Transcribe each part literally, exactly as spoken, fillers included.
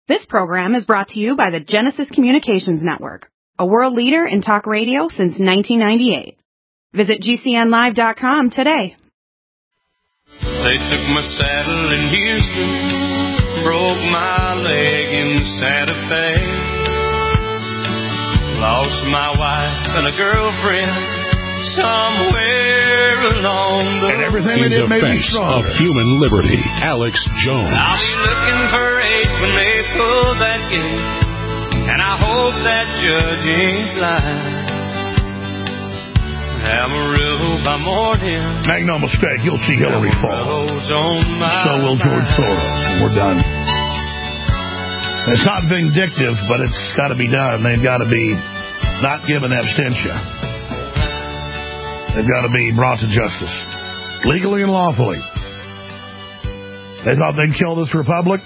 This program is brought to you by the Genesis Communications Network, a world leader in talk radio since nineteen ninety-eight. Visit G C N live dot com today. They took my saddle in Houston, broke my leg in Santa Fe, lost my wife and a girlfriend somewhere along the and everything they did made me strong. Of human liberty, Alex Jones. I'll be looking for eight when they pull that gate, and I hope that judge ain't lying. Amarillo by morning. Make no mistake, you'll see Hillary fall. So will George Soros. And we're done. It's not vindictive, but it's got to be done. They've got to be not given abstention. They've got to be brought to justice, legally and lawfully. They thought they'd kill this republic.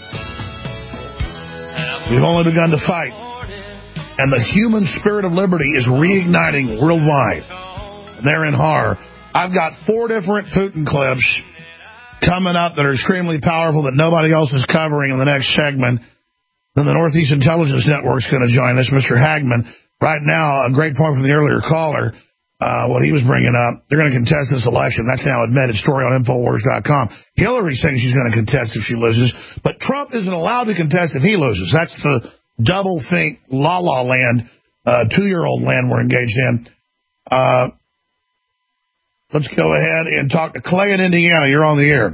We've only begun to fight. And the human spirit of liberty is reigniting worldwide. They're in horror. I've got four different Putin clips coming up that are extremely powerful that nobody else is covering in the next segment. Then the Northeast Intelligence Network is going to join us, Mister Hagman. Right now, a great point from the earlier caller. Uh, what he was bringing up, they're going to contest this election. That's now admitted. Story on Infowars dot com. Hillary saying she's going to contest if she loses, but Trump isn't allowed to contest if he loses. That's the double think la la land, uh, two-year-old land we're engaged in. Uh, let's go ahead and talk to Clay in Indiana. You're on the air.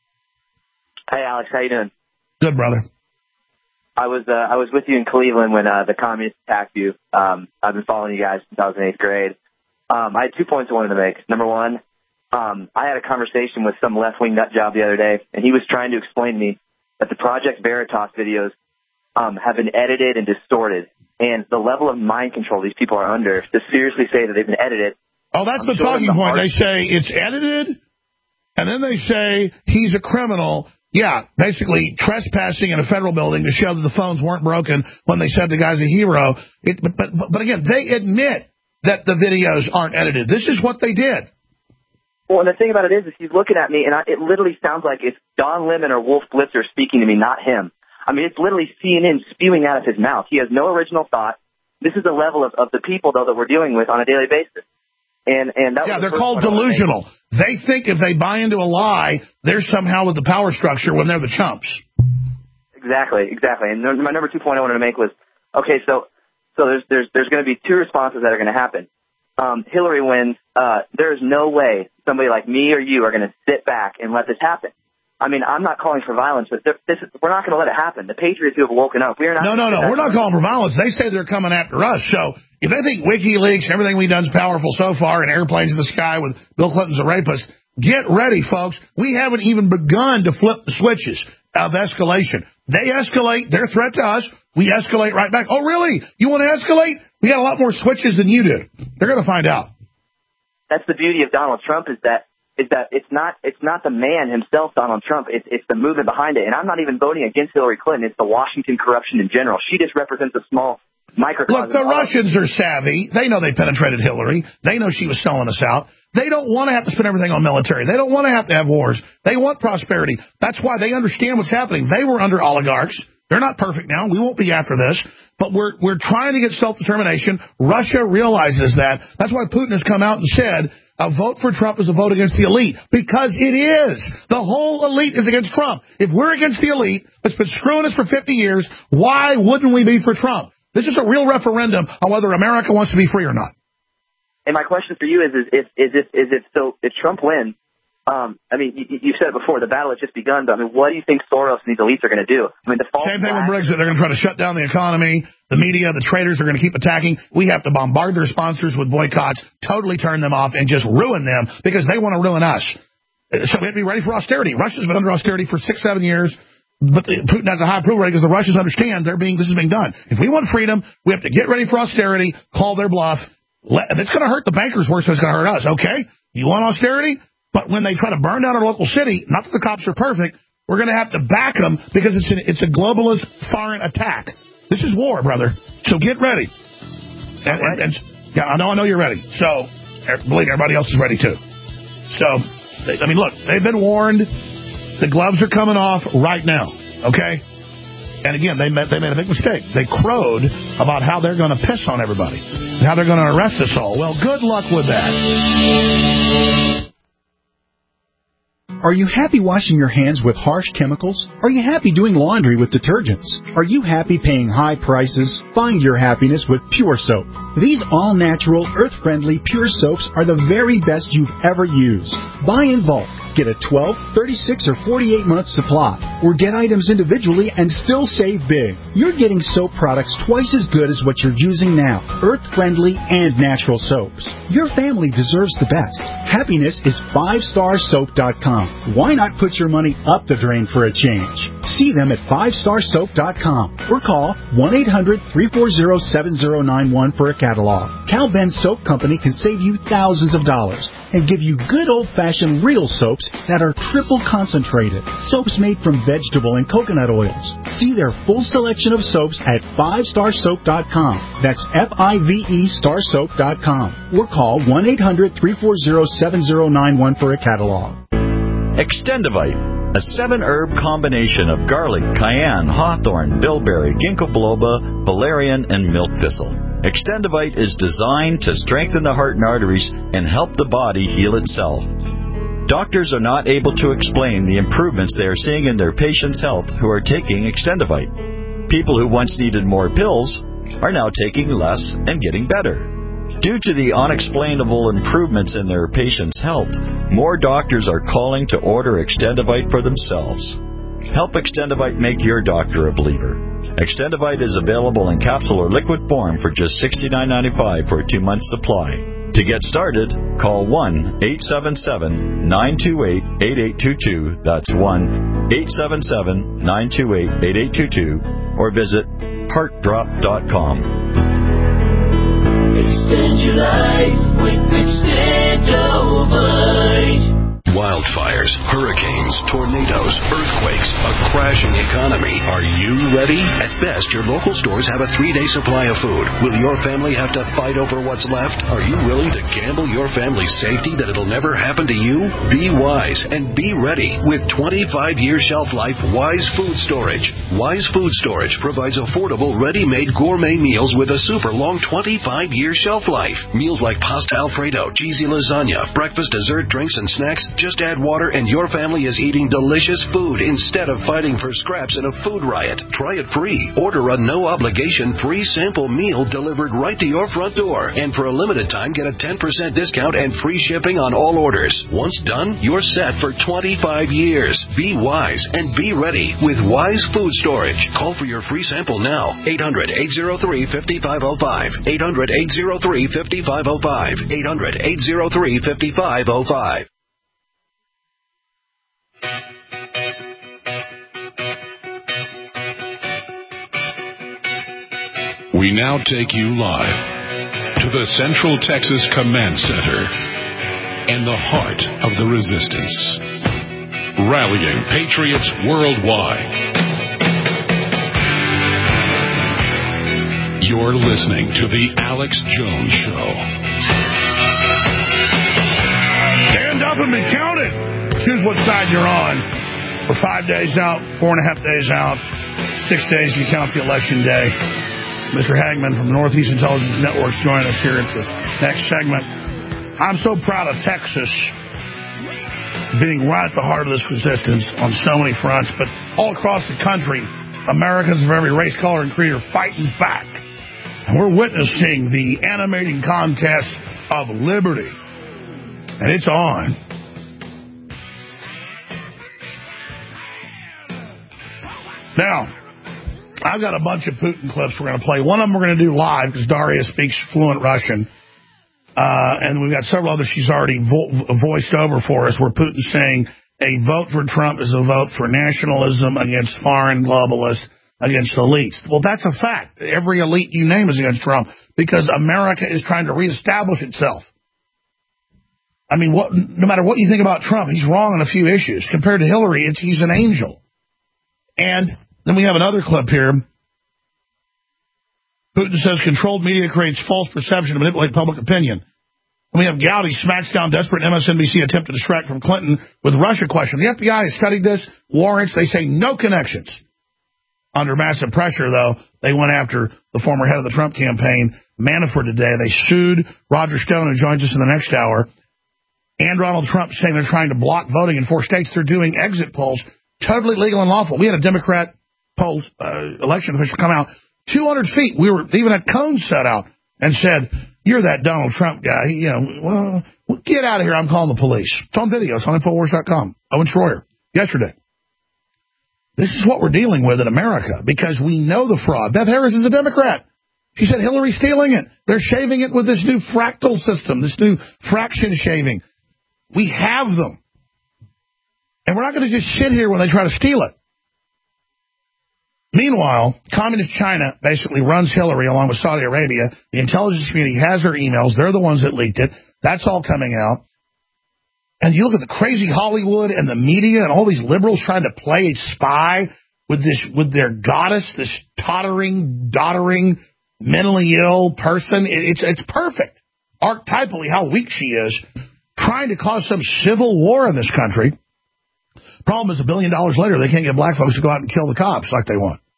Hey, Alex. How you doing? Good, brother. I was uh, I was with you in Cleveland when uh, the communists attacked you. Um, I've been following you guys since I was in eighth grade. Um, I had two points I wanted to make. Number one, um, I had a conversation with some left-wing nut job the other day, and he was trying to explain to me that the Project Veritas videos um, have been edited and distorted, and the level of mind control these people are under to seriously say that they've been edited. Oh, that's I'm the talking the point. heart- They say it's edited, and then they say he's a criminal. Yeah, basically trespassing in a federal building to show that the phones weren't broken when they said the guy's a hero. It, but, but, but again, they admit that the videos aren't edited. This is what they did. Well, and the thing about it is, is he's looking at me, and I, it literally sounds like it's Don Lemon or Wolf Blitzer speaking to me, not him. I mean, it's literally C N N spewing out of his mouth. He has no original thought. This is the level of, of the people, though, that we're dealing with on a daily basis. And and that yeah, was the they're called point I wanted to make. delusional. They think if they buy into a lie, they're somehow with the power structure when they're the chumps. Exactly, exactly. And my number two point I wanted to make was, okay, so so there's there's there's going to be two responses that are going to happen. Um, Hillary wins. Uh, there's no way somebody like me or you are going to sit back and let this happen. I mean, I'm not calling for violence, but this, we're not going to let it happen. The Patriots who have woken up, we are not. No, no, no. We're not calling for violence. They say they're coming after us. So if they think WikiLeaks and everything we've done is powerful so far and airplanes in the sky with Bill Clinton's a rapist, get ready, folks. We haven't even begun to flip the switches of escalation. They escalate their threat to us. We escalate right back. Oh, really? You want to escalate? We got a lot more switches than you did. They're going to find out. That's the beauty of Donald Trump is that is that it's not it's not the man himself, Donald Trump. It's it's the movement behind it. And I'm not even voting against Hillary Clinton. It's the Washington corruption in general. She just represents a small microcosm. Look, the Russians are savvy. They know they penetrated Hillary. They know she was selling us out. They don't want to have to spend everything on military. They don't want to have to have wars. They want prosperity. That's why they understand what's happening. They were under oligarchs. They're not perfect now. We won't be after this. But we're we're trying to get self-determination. Russia realizes that. That's why Putin has come out and said a vote for Trump is a vote against the elite. Because it is. The whole elite is against Trump. If we're against the elite that's been screwing us for fifty years, why wouldn't we be for Trump? This is a real referendum on whether America wants to be free or not. And my question for you is, is, is, is, if, is if so, if Trump wins, um, I mean, you, you said it before, the battle has just begun, but I mean, what do you think Soros and these elites are going to do? I mean, the false Same thing flag- with Brexit. They're going to try to shut down the economy. The media, the traders are going to keep attacking. We have to bombard their sponsors with boycotts, totally turn them off, and just ruin them because they want to ruin us. So we have to be ready for austerity. Russia's been under austerity for six, seven years. But the, Putin has a high approval rating because the Russians understand they're being this is being done. If we want freedom, we have to get ready for austerity, call their bluff. Let, and it's going to hurt the bankers worse than it's going to hurt us, okay? You want austerity? But when they try to burn down our local city, not that the cops are perfect, we're going to have to back them because it's an, it's a globalist foreign attack. This is war, brother. So get ready. And, and, and yeah, I know, I know you're ready. So believe everybody else is ready too. So, I mean, look, they've been warned. The gloves are coming off right now, okay? And again, they made, they made a big mistake. They crowed about how they're going to piss on everybody, and how they're going to arrest us all. Well, good luck with that. Are you happy washing your hands with harsh chemicals? Are you happy doing laundry with detergents? Are you happy paying high prices? Find your happiness with Pure Soap. These all-natural, earth-friendly Pure Soaps are the very best you've ever used. Buy in bulk. Get a twelve, thirty-six, or forty-eight month supply, or get items individually and still save big. You're getting soap products twice as good as what you're using now, earth-friendly and natural soaps. Your family deserves the best. Happiness is five star soap dot com. Why not put your money up the drain for a change? See them at five star soap dot com or call one eight hundred, three four zero, seven zero nine one for a catalog. Cal Ben Soap Company can save you thousands of dollars and give you good old-fashioned real soaps that are triple concentrated. Soaps made from vegetable and coconut oils. See their full selection of soaps at five star soap dot com. That's F I V E star soap dot com. Or call one eight hundred, three four zero, seven zero nine one for a catalog. Extendivite, a seven-herb combination of garlic, cayenne, hawthorn, bilberry, ginkgo biloba, valerian, and milk thistle. Extendivite is designed to strengthen the heart and arteries and help the body heal itself. Doctors are not able to explain the improvements they are seeing in their patients' health who are taking Extendivite. People who once needed more pills are now taking less and getting better. Due to the unexplainable improvements in their patients' health, more doctors are calling to order Extendivite for themselves. Help Extendivite make your doctor a believer. Extendivite is available in capsule or liquid form for just sixty-nine ninety-five for a two-month supply. To get started, call one eight seven seven, nine two eight, eight eight two two. That's one eight seven seven, nine two eight, eight eight two two. Or visit heart drop dot com. Extend your life with Extendivite. Wildfires, hurricanes, tornadoes, earthquakes, a crashing economy. Are you ready? At best, your local stores have a three-day supply of food. Will your family have to fight over what's left? Are you willing to gamble your family's safety that it'll never happen to you? Be wise and be ready with twenty-five year shelf life Wise Food Storage. Wise Food Storage provides affordable, ready-made gourmet meals with a super long twenty-five year shelf life. Meals like pasta Alfredo, cheesy lasagna, breakfast, dessert, drinks, and snacks. Just add water and your family is eating delicious food instead of fighting for scraps in a food riot. Try it free. Order a no-obligation free sample meal delivered right to your front door. And for a limited time, get a ten percent discount and free shipping on all orders. Once done, you're set for twenty-five years. Be wise and be ready with Wise Food Storage. Call for your free sample now. eight hundred, eight oh three, five five oh five. eight hundred, eight oh three, five five oh five. eight hundred, eight oh three, five five oh five. We now take you live to the Central Texas Command Center and the heart of the resistance. Rallying patriots worldwide. You're listening to The Alex Jones Show. Stand up and be counted. Choose what side you're on. We're five days out, four and a half days out, six days if you count the election day. Mister Hagman from the Northeast Intelligence Network is joining us here at the next segment. I'm so proud of Texas being right at the heart of this resistance on so many fronts, but all across the country, Americans of every race, color, and creed are fighting back. And we're witnessing the animating contest of liberty. And it's on. Now, I've got a bunch of Putin clips we're going to play. One of them we're going to do live because Daria speaks fluent Russian. Uh, and we've got several others she's already vo voiced over for us where Putin's saying a vote for Trump is a vote for nationalism against foreign globalists, against elites. Well, that's a fact. Every elite you name is against Trump because America is trying to reestablish itself. I mean, what, no matter what you think about Trump, he's wrong on a few issues. Compared to Hillary, it's, he's an angel. And then we have another clip here. Putin says controlled media creates false perception to manipulate public opinion. And we have Gowdy smacks down desperate M S N B C attempt to distract from Clinton with Russia questions. The F B I has studied this. Warrants, they say no connections. Under massive pressure, though, they went after the former head of the Trump campaign, Manafort, today. They sued Roger Stone, who joins us in the next hour, and Donald Trump, saying they're trying to block voting in four states. They're doing exit polls, totally legal and lawful. We had a Democrat poll uh, election official come out two hundred feet. We were even at Cohn set out and said, "You're that Donald Trump guy. He, you know, well, get out of here. I'm calling the police." It's on video. It's on Infowars dot com. Owen Schroyer, yesterday. This is what we're dealing with in America because we know the fraud. Beth Harris is a Democrat. She said Hillary's stealing it. They're shaving it with this new fractal system, this new fraction shaving. We have them. And we're not going to just sit here when they try to steal it. Meanwhile, Communist China basically runs Hillary along with Saudi Arabia. The intelligence community has her emails. They're the ones that leaked it. That's all coming out. And you look at the crazy Hollywood and the media and all these liberals trying to play a spy with this, with their goddess, this tottering, doddering, mentally ill person. It, it's it's perfect. Archetypally, how weak she is, trying to cause some civil war in this country. Problem is, a billion dollars later, they can't get black folks to go out and kill the cops like they want.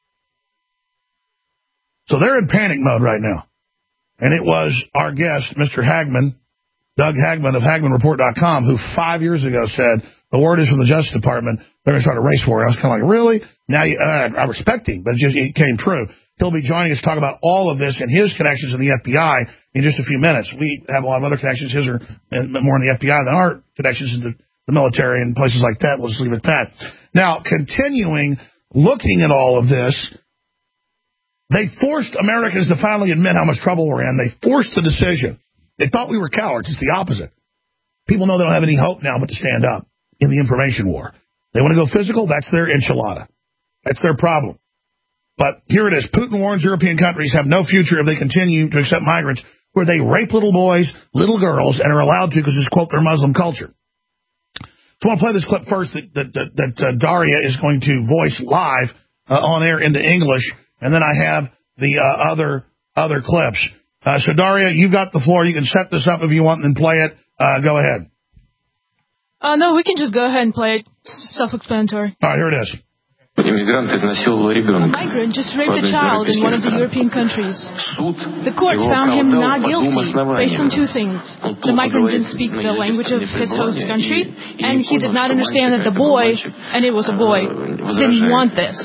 So they're in panic mode right now. And it was our guest, Mister Hagman, Doug Hagman of Hagman Report dot com, who five years ago said, the word is from the Justice Department, they're going to start a race war. And I was kind of like, really? Now, you, uh, I respect him, but it just it came true. He'll be joining us to talk about all of this and his connections in the F B I in just a few minutes. We have a lot of other connections. His are more in the F B I than our connections into the military and places like that. We'll just leave it at that. Now, continuing, looking at all of this, they forced Americans to finally admit how much trouble we're in. They forced the decision. They thought we were cowards. It's the opposite. People know they don't have any hope now but to stand up in the information war. They want to go physical. That's their enchilada. That's their problem. But here it is. Putin warns European countries have no future if they continue to accept migrants, where they rape little boys, little girls, and are allowed to because it's, quote, their Muslim culture. So I want to play this clip first that, that, that, that uh, Daria is going to voice live uh, on air into English, and then I have the uh, other other clips. Uh, so, Daria, you've got the floor. You can set this up if you want and then play it. Uh, go ahead. Uh, no, we can just go ahead and play it. Self-explanatory. All right, here it is. A migrant just raped a child in one of the European countries. The court found him not guilty based on two things. The migrant didn't speak the language of his host country, and he did not understand that the boy, and it was a boy, didn't want this.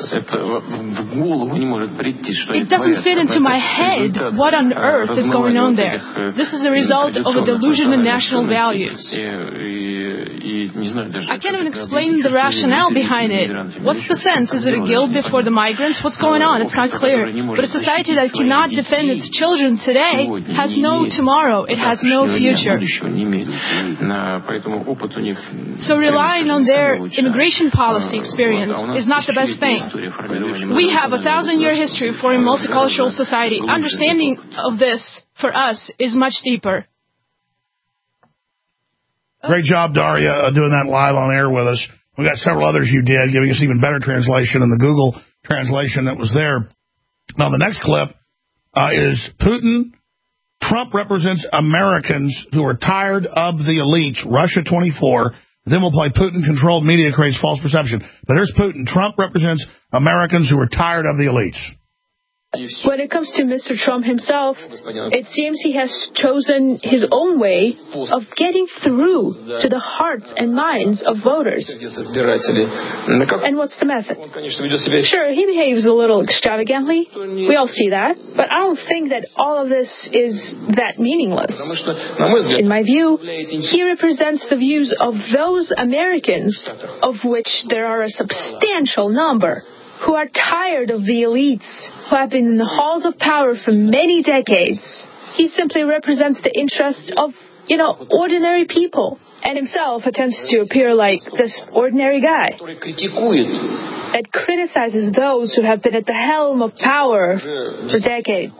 It doesn't fit into my head what on earth is going on there. This is the result of a delusion in national values. I can't even explain the rationale behind it. What's the sense? Is it a guilt before the migrants? What's going on? It's not clear. But a society that cannot defend its children today has no tomorrow. It has no future. So relying on their immigration policy experience is not the best thing. We have a thousand-year history for a multicultural society. Understanding of this, for us, is much deeper. Great job, Daria, uh, doing that live on air with us. We got several others you did, giving us even better translation than the Google translation that was there. Now, the next clip uh, is Putin. Trump represents Americans who are tired of the elites. Russia twenty-four. Then we'll play Putin-controlled media creates false perception. But here's Putin. Trump represents Americans who are tired of the elites. When it comes to Mister Trump himself, it seems he has chosen his own way of getting through to the hearts and minds of voters. And what's the method? Sure, he behaves a little extravagantly. We all see that. But I don't think that all of this is that meaningless. In my view, he represents the views of those Americans, of which there are a substantial number, who are tired of the elites, who have been in the halls of power for many decades. He simply represents the interests of, you know, ordinary people, and himself attempts to appear like this ordinary guy that criticizes those who have been at the helm of power for decades.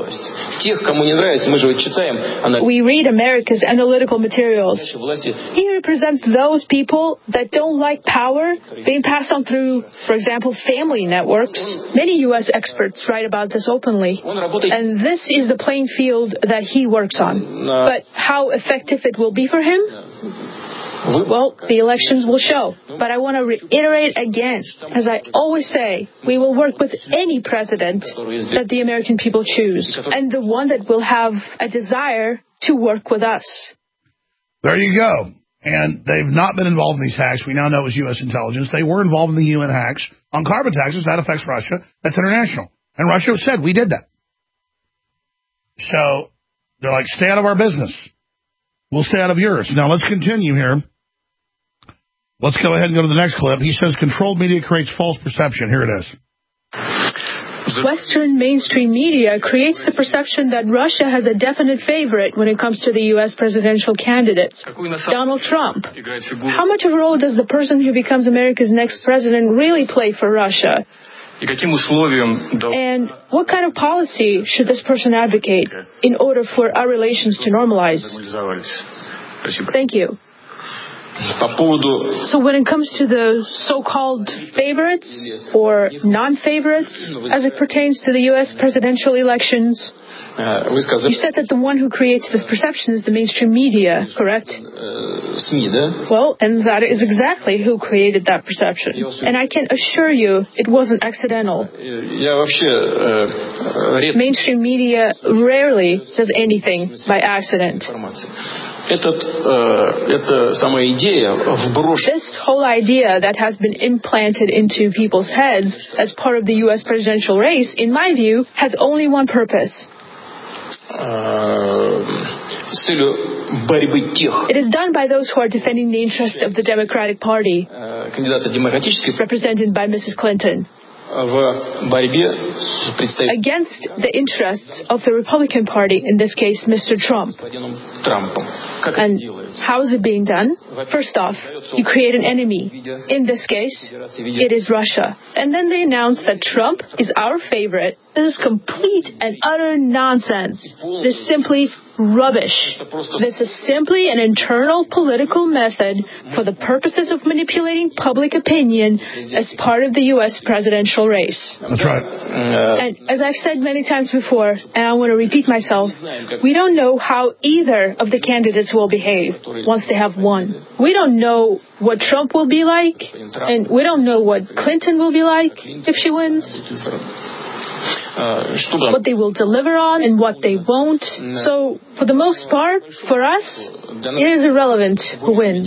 We read America's analytical materials. He represents those people that don't like power being passed on through, for example, family networks. Many U S experts write about this openly. And this is the playing field that he works on. But how effective it will be for him? Well, the elections will show. But I want to reiterate again, as I always say, we will work with any president that the American people choose, and the one that will have a desire to work with us. There you go. And they've not been involved in these hacks. We now know it was U S intelligence. They were involved in the U N hacks on carbon taxes. That affects Russia. That's international. And Russia said, we did that. So they're like, stay out of our business. We'll stay out of yours. Now, let's continue here. Let's go ahead and go to the next clip. He says controlled media creates false perception. Here it is. Western mainstream media creates the perception that Russia has a definite favorite when it comes to the U S presidential candidates, Donald Trump. How much of a role does the person who becomes America's next president really play for Russia? And what kind of policy should this person advocate in order for our relations to normalize? Thank you. So when it comes to the so-called favorites or non-favorites as it pertains to the U S presidential elections, you said that the one who creates this perception is the mainstream media, correct? Well, and that is exactly who created that perception. And I can assure you it wasn't accidental. Mainstream media rarely says anything by accident. Этот, э, эта самая идея вброшена. This whole idea that has been implanted into people's heads as part of the U S presidential race, in my view, has only one purpose. С целью борьбы тех. It is done by those who are defending the interests of the Democratic Party, кандидата демократической, represented by Missus Clinton. В борьбе с представителями. Against the interests of the Republican Party, in this case, Mister Trump. Трампом. And how is it being done? First off, you create an enemy. In this case, it is Russia. And then they announce that Trump is our favorite. This is complete and utter nonsense. This is simply rubbish. This is simply an internal political method for the purposes of manipulating public opinion as part of the U S presidential race. That's right. And as I've said many times before, and I want to repeat myself, we don't know how either of the candidates will behave once they have won. We don't know what Trump will be like, and we don't know what Clinton will be like if she wins. What they will deliver on and what they won't. So, for the most part, for us, it is irrelevant who wins.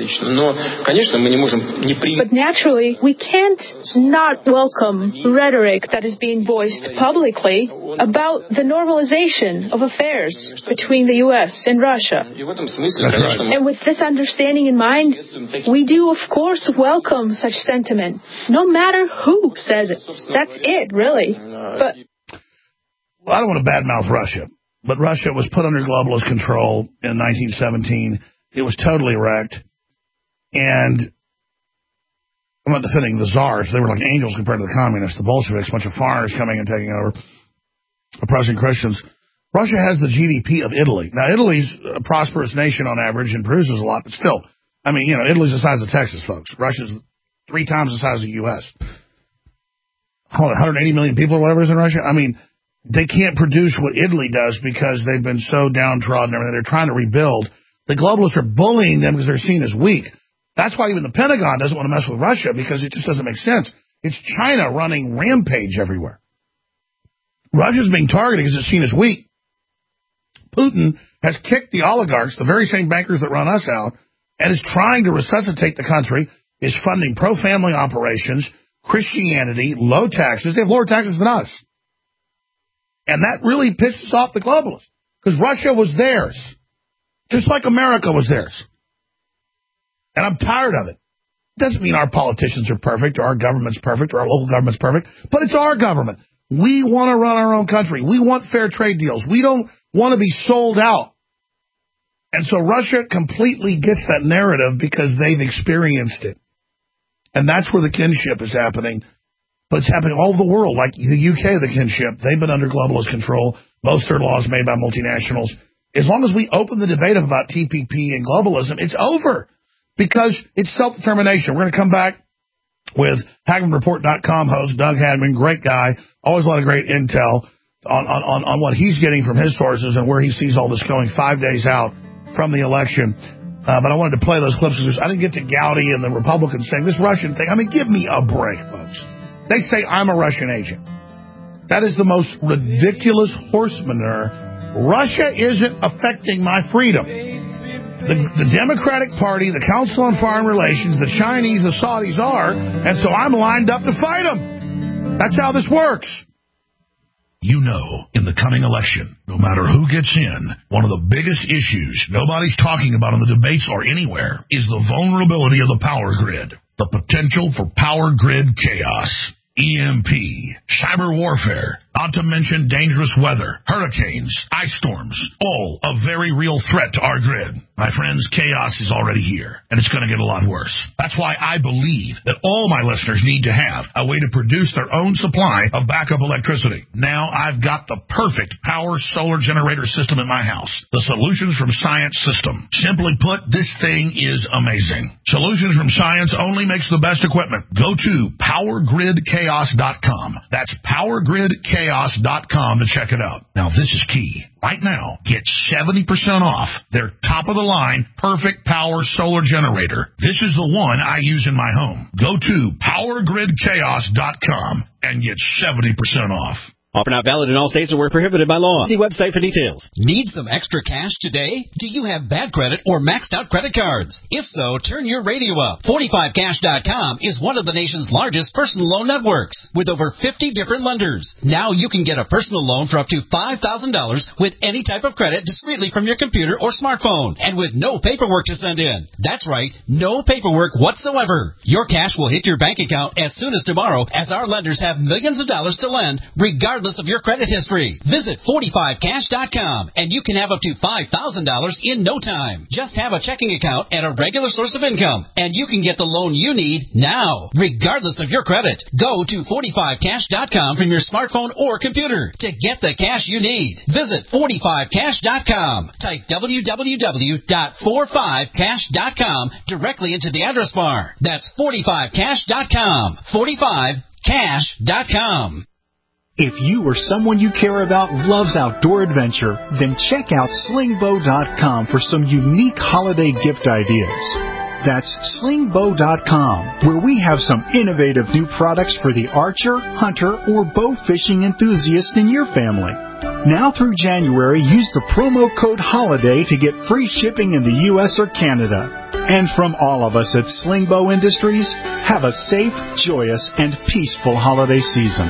But naturally, we can't not welcome rhetoric that is being voiced publicly about the normalization of affairs between the U S and Russia. And with this understanding in mind, we do, of course, welcome such sentiment, no matter who says it. That's it, really. But well, I don't want to badmouth Russia, but Russia was put under globalist control in nineteen seventeen. It was totally wrecked. And I'm not defending the czars. They were like angels compared to the communists, the Bolsheviks, a bunch of foreigners coming and taking over, oppressing Christians. Russia has the G D P of Italy. Now, Italy's a prosperous nation on average and produces a lot, but still, I mean, you know, Italy's the size of Texas, folks. Russia's three times the size of the U S one hundred eighty million people or whatever it is in Russia. I mean, they can't produce what Italy does because they've been so downtrodden and everything. They're trying to rebuild. The globalists are bullying them because they're seen as weak. That's why even the Pentagon doesn't want to mess with Russia, because it just doesn't make sense. It's China running rampage everywhere. Russia's being targeted because it's seen as weak. Putin has kicked the oligarchs, the very same bankers that run us out, and is trying to resuscitate the country, is funding pro-family operations, Christianity, low taxes. They have lower taxes than us. And that really pisses off the globalists, because Russia was theirs, just like America was theirs. And I'm tired of it. It doesn't mean our politicians are perfect, or our government's perfect, or our local government's perfect, but it's our government. We want to run our own country. We want fair trade deals. We don't want to be sold out. And so Russia completely gets that narrative because they've experienced it. And that's where the kinship is happening. But it's happening all over the world, like the U K, the kinship. They've been under globalist control. Most of their laws made by multinationals. As long as we open the debate about T P P and globalism, it's over, because it's self-determination. We're going to come back with Hagmann Report dot com host Doug Hagmann, great guy, always a lot of great intel on, on, on what he's getting from his sources and where he sees all this going five days out from the election. Uh, but I wanted to play those clips because I didn't get to Gowdy and the Republicans saying this Russian thing. I mean, give me a break, folks. They say I'm a Russian agent. That is the most ridiculous horse manure. Russia isn't affecting my freedom. The, the Democratic Party, the Council on Foreign Relations, the Chinese, the Saudis are, and so I'm lined up to fight them. That's how this works. You know, in the coming election, no matter who gets in, one of the biggest issues nobody's talking about in the debates or anywhere is the vulnerability of the power grid, the potential for power grid chaos. E M P, cyber warfare, not to mention dangerous weather, hurricanes, ice storms, all a very real threat to our grid. My friends, chaos is already here, and it's going to get a lot worse. That's why I believe that all my listeners need to have a way to produce their own supply of backup electricity. Now I've got the perfect power solar generator system in my house, the Solutions from Science system. Simply put, this thing is amazing. Solutions from Science only makes the best equipment. Go to power grid chaos dot com. That's power grid chaos dot com to check it out. Now, this is key. Right now, get seventy percent off their top-of-the-line Perfect Power Solar Generator. This is the one I use in my home. Go to power grid chaos dot com and get seventy percent off. Offer not valid in all states or where prohibited by law. See website for details. Need some extra cash today? Do you have bad credit or maxed out credit cards? If so, turn your radio up. forty-five cash dot com is one of the nation's largest personal loan networks with over fifty different lenders. Now you can get a personal loan for up to five thousand dollars with any type of credit discreetly from your computer or smartphone and with no paperwork to send in. That's right, no paperwork whatsoever. Your cash will hit your bank account as soon as tomorrow as our lenders have millions of dollars to lend regardless of your credit history. Visit forty-five cash dot com and you can have up to five thousand dollars in no time. Just have a checking account and a regular source of income and you can get the loan you need now, regardless of your credit. Go to forty-five cash dot com from your smartphone or computer to get the cash you need. Visit forty-five cash dot com. Type w w w dot forty-five cash dot com directly into the address bar. That's forty-five cash dot com. forty-five cash dot com. If you or someone you care about loves outdoor adventure, then check out sling bow dot com for some unique holiday gift ideas. That's sling bow dot com, where we have some innovative new products for the archer, hunter, or bow fishing enthusiast in your family. Now through January, use the promo code HOLIDAY to get free shipping in the U S or Canada. And from all of us at Sling Bow Industries, have a safe, joyous, and peaceful holiday season.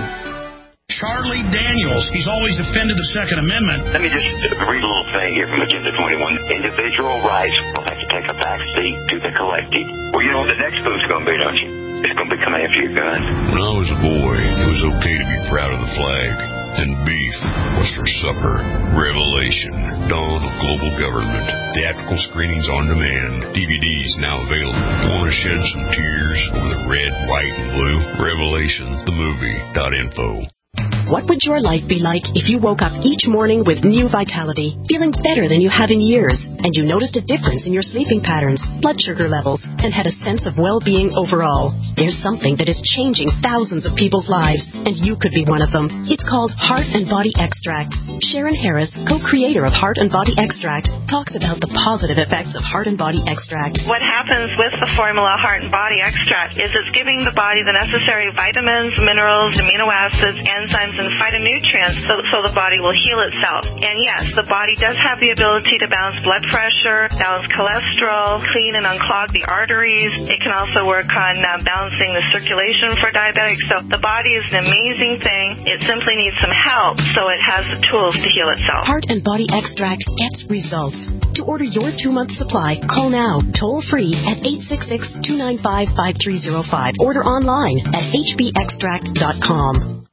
Charlie Daniels, he's always defended the Second Amendment. Let me just read a little thing here from Agenda twenty-one. Individual rights will have to take a back seat to the collective. Well, you know what the next move's going to be, don't you? It's going to be coming after your gun. When I was a boy, it was okay to be proud of the flag. And beef was for supper. Revelation, Dawn of Global Government. Theatrical screenings on demand. D V Ds now available. Want to shed some tears over the red, white, and blue? Revelation, the movie dot info. What would your life be like if you woke up each morning with new vitality, feeling better than you have in years, and you noticed a difference in your sleeping patterns, blood sugar levels, and had a sense of well-being overall? There's something that is changing thousands of people's lives, and you could be one of them. It's called Heart and Body Extract. Sharon Harris, co-creator of Heart and Body Extract, talks about the positive effects of Heart and Body Extract. What happens with the formula Heart and Body Extract is it's giving the body the necessary vitamins, minerals, amino acids, enzymes, and phytonutrients so, so the body will heal itself. And yes, the body does have the ability to balance blood pressure, balance cholesterol, clean and unclog the arteries. It can also work on uh, balancing the circulation for diabetics. So the body is an amazing thing. It simply needs some help so it has the tools to heal itself. Heart and Body Extract gets results. To order your two-month supply, call now, toll-free at eight six six, two nine five, five three zero five. Order online at h b extract dot com.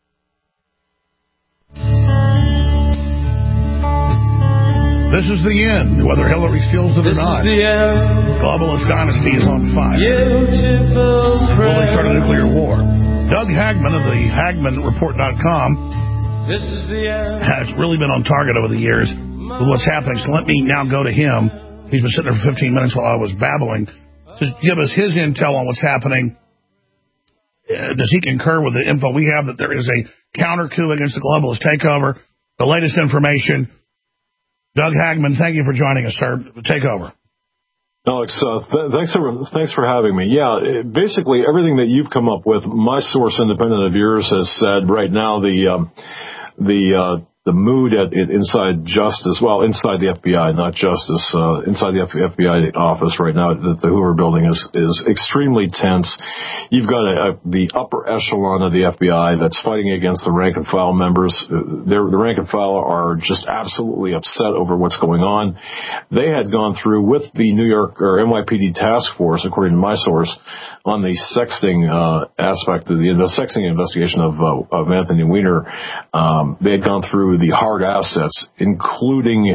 This is the end, whether Hillary steals it or not. Globalist dynasty is on fire. Will they start a nuclear war? Doug Hagman of the Hagman Report dot com has really been on target over the years with what's happening. So let me now go to him. He's been sitting there for fifteen minutes while I was babbling to give us his intel on what's happening. Uh, does he concur with the info we have that there is a counter coup against the globalist takeover? The latest information. Doug Hagman, thank you for joining us, sir. Take over. Alex, uh, th- thanks for thanks for having me. Yeah, it, basically everything that you've come up with, my source, independent of yours, has said right now the um, the uh, the mood at, at inside Justice, well, inside the F B I, not Justice, uh, inside the F B I office right now at the Hoover building is is extremely tense. You've got a, a, the upper echelon of the F B I that's fighting against the rank and file members. They're, the rank and file are just absolutely upset over what's going on. They had gone through with the New York or N Y P D task force, according to my source, on the sexting uh, aspect of the, the sexting investigation of, uh, of Anthony Weiner. Um, they had gone through the hard assets, including,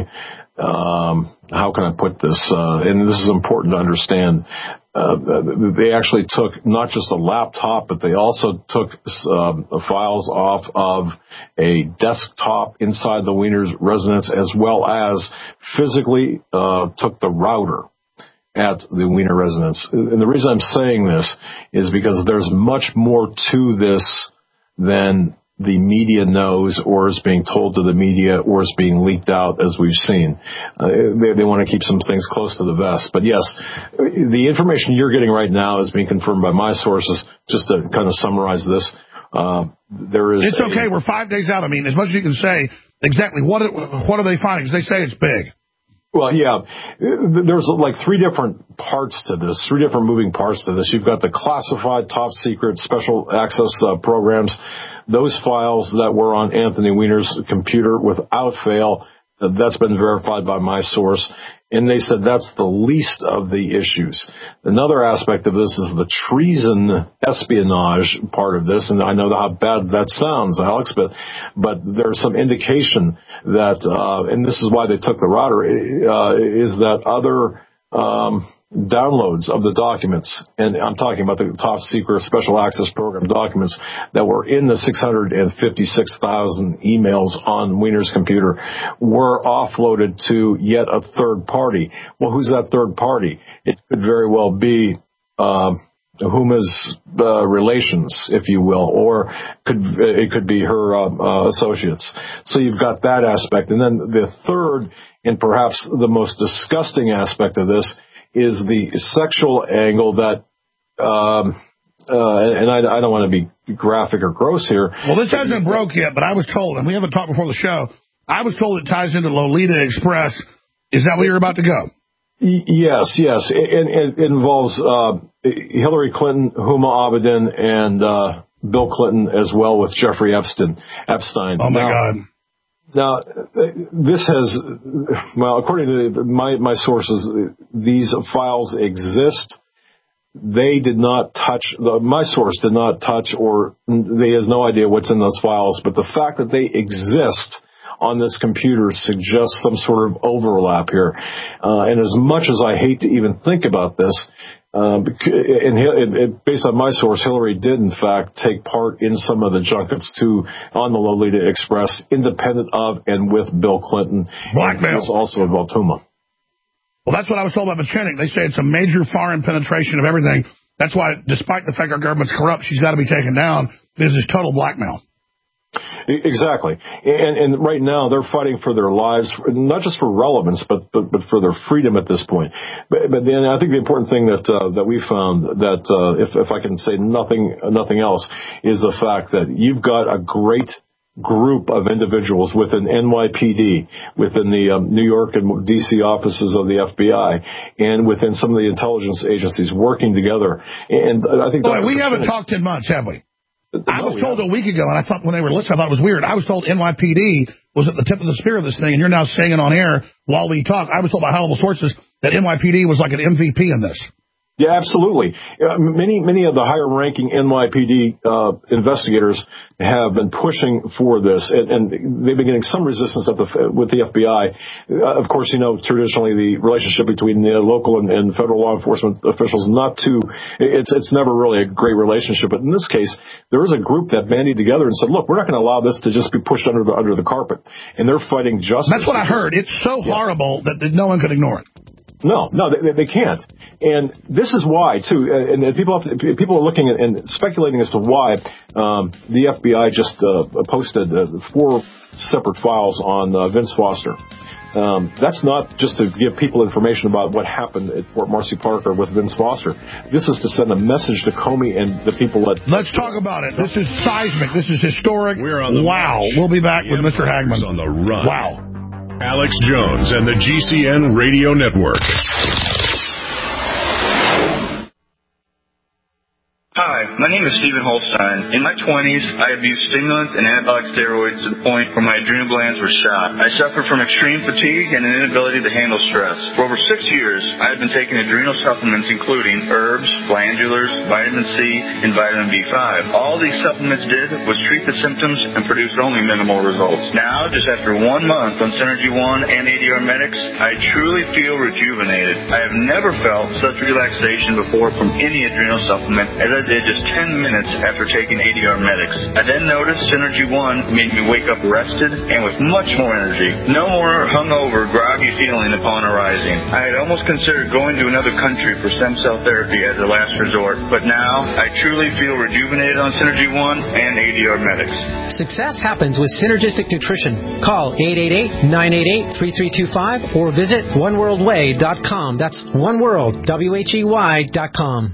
um, how can I put this, uh, and this is important to understand, uh, they actually took not just a laptop, but they also took um, files off of a desktop inside the Weiner's residence, as well as physically uh, took the router at the Weiner residence. And the reason I'm saying this is because there's much more to this than the media knows, or is being told to the media, or is being leaked out, as we've seen. Uh, they, they want to keep some things close to the vest. But yes, the information you're getting right now is being confirmed by my sources. Just to kind of summarize this, uh, there is. It's okay. A, We're five days out. I mean, as much as you can say exactly what what are they finding? Because they say it's big. Well, yeah, there's like three different parts to this, three different moving parts to this. You've got the classified, top secret, special access uh, programs. Those files that were on Anthony Weiner's computer without fail, uh, that's been verified by my source. And they said that's the least of the issues. Another aspect of this is the treason espionage part of this. And I know how bad that sounds, Alex, but, but there's some indication that, uh, and this is why they took the router, uh, is that other, um, downloads of the documents, and I'm talking about the top secret special access program documents that were in the six hundred fifty-six thousand emails on Weiner's computer, were offloaded to yet a third party. Well, who's that third party? It could very well be uh, Huma's uh, relations, if you will, or could it could be her uh, uh, associates. So you've got that aspect. And then the third, and perhaps the most disgusting aspect of this, is the sexual angle that, um, uh, and I, I don't want to be graphic or gross here. Well, this hasn't broke yet, but I was told, and we haven't talked before the show, I was told it ties into Lolita Express. Is that where you're about to go? Yes, yes. It, it involves uh, Hillary Clinton, Huma Abedin, and uh, Bill Clinton, as well with Jeffrey Epstein. Epstein. Oh, my now, God. Now, this has, well, according to my, my sources, these files exist. They did not touch, my source did not touch, or they has no idea what's in those files, but the fact that they exist on this computer suggests some sort of overlap here. Uh, and as much as I hate to even think about this, Uh, and it, it, based on my source, Hillary did, in fact, take part in some of the junkets, too, on the Lolita Express, independent of and with Bill Clinton. Blackmail. It's also involved Huma. Well, that's what I was told by Machenik. They say it's a major foreign penetration of everything. That's why, despite the fact our government's corrupt, she's got to be taken down. This is total blackmail. Exactly. And, and right now they're fighting for their lives, not just for relevance, but, but, but for their freedom at this point. But, but then I think the important thing that, uh, that we found that, uh, if, if I can say nothing, nothing else, is the fact that you've got a great group of individuals within N Y P D, within the um, New York and D C offices of the F B I, and within some of the intelligence agencies working together. And I think Boy, we haven't talked in months, have we? I was told a week ago, and I thought when they were listening, I thought it was weird. I was told N Y P D was at the tip of the spear of this thing, and you're now saying it on air while we talk. I was told by high-level sources that N Y P D was like an M V P in this. Yeah, absolutely. Uh, many, many of the higher-ranking N Y P D uh, investigators have been pushing for this, and, and they've been getting some resistance at the, with the F B I. Uh, of course, you know, traditionally the relationship between the local and, and federal law enforcement officials not too, it's it's never really a great relationship. But in this case, there is a group that banded together and said, look, we're not going to allow this to just be pushed under the under the carpet, and they're fighting justice. That's what I heard. It's so yeah. horrible that, that no one could ignore it. No, no, they, they can't. And this is why, too, and people have to, people are looking at and speculating as to why um, the F B I just uh, posted uh, four separate files on uh, Vince Foster. Um, that's not just to give people information about what happened at Fort Marcy Park or with Vince Foster. This is to send a message to Comey and the people that... Let's talk about it. This is seismic. This is historic. We're on the wow. march. We'll be back The with Mister Hagmann. on the run. Wow. Alex Jones and the G C N Radio Network. Hi, my name is Stephen Holstein. In my twenties, I abused stimulants and anabolic steroids to the point where my adrenal glands were shot. I suffered from extreme fatigue and an inability to handle stress. For over six years, I had been taking adrenal supplements including herbs, glandulars, vitamin C, and vitamin B five. All these supplements did was treat the symptoms and produced only minimal results. Now, just after one month on Synergy One and A D R Medics, I truly feel rejuvenated. I have never felt such relaxation before from any adrenal supplement as I did just ten minutes after taking A D R Medics. I then noticed Synergy One made me wake up rested and with much more energy. No more hungover, groggy feeling upon arising. I had almost considered going to another country for stem cell therapy as a last resort, but now I truly feel rejuvenated on Synergy One and A D R Medics. Success happens with Synergistic Nutrition. Call eight eight eight, nine eight eight, three three two five or visit one world way dot com. That's oneworld, W H E Y dot com.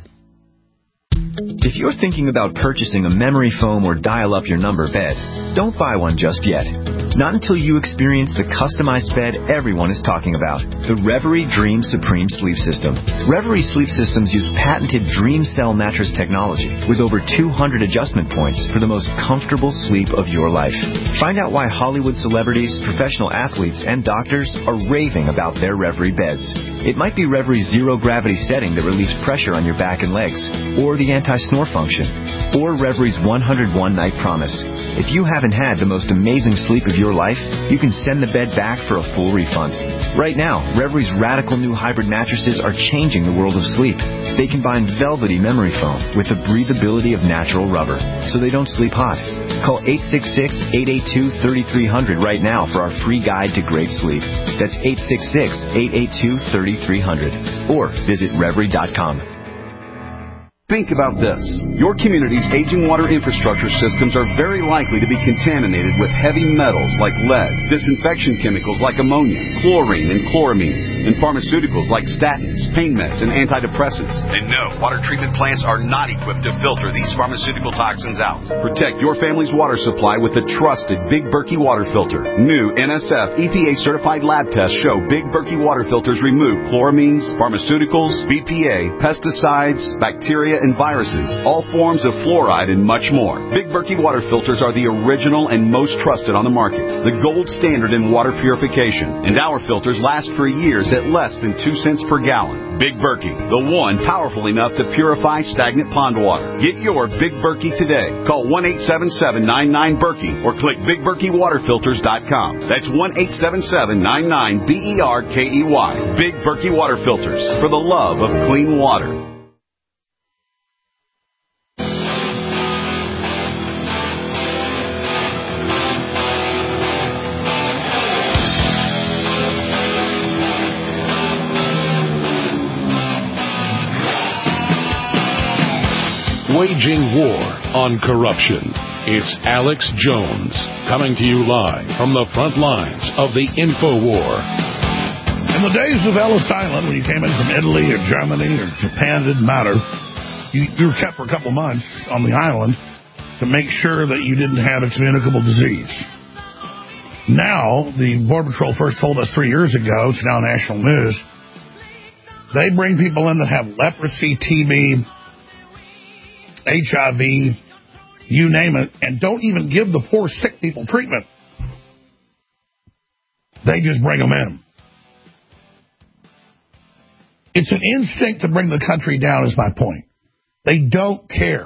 If you're thinking about purchasing a memory foam or dial-up your number bed, don't buy one just yet. Not until you experience the customized bed everyone is talking about, the Reverie Dream Supreme Sleep System. Reverie Sleep Systems use patented Dream Cell mattress technology with over two hundred adjustment points for the most comfortable sleep of your life. Find out why Hollywood celebrities, professional athletes, and doctors are raving about their Reverie beds. It might be Reverie's zero-gravity setting that relieves pressure on your back and legs, or the anti-snore function, or Reverie's one hundred one night promise. If you haven't had the most amazing sleep of your life, you can send the bed back for a full refund. Right now, Reverie's radical new hybrid mattresses are changing the world of sleep. They combine velvety memory foam with the breathability of natural rubber, so they don't sleep hot. Call eight six six, eight eight two, three three zero zero right now for our free guide to great sleep. That's eight six six, eight eight two, three three zero zero. Or visit Reverie dot com. Think about this. Your community's aging water infrastructure systems are very likely to be contaminated with heavy metals like lead, disinfection chemicals like ammonia, chlorine and chloramines, and pharmaceuticals like statins, pain meds, and antidepressants. And no, water treatment plants are not equipped to filter these pharmaceutical toxins out. Protect your family's water supply with the trusted Big Berkey water filter. New N S F E P A-certified lab tests show Big Berkey water filters remove chloramines, pharmaceuticals, B P A, pesticides, bacteria, and viruses, all forms of fluoride, and much more. Big Berkey water filters are the original and most trusted on the market, the gold standard in water purification, and our filters last for years at less than two cents per gallon. Big Berkey, the one powerful enough to purify stagnant pond water. Get your Big Berkey today. Call one eight seven seven, nine nine, Berkey or click big berkey water filters dot com. That's one eight seven seven, nine nine, B E R K E Y. Big Berkey water filters, for the love of clean water. Waging war on corruption. It's Alex Jones coming to you live from the front lines of the info war. In the days of Ellis Island, when you came in from Italy or Germany or Japan, didn't matter, you, you were kept for a couple months on the island to make sure that you didn't have a communicable disease. Now, the Border Patrol first told us three years ago, it's now national news, they bring people in that have leprosy, T B, H I V, you name it, and don't even give the poor sick people treatment. They just bring them in. It's an instinct to bring the country down, is my point. They don't care.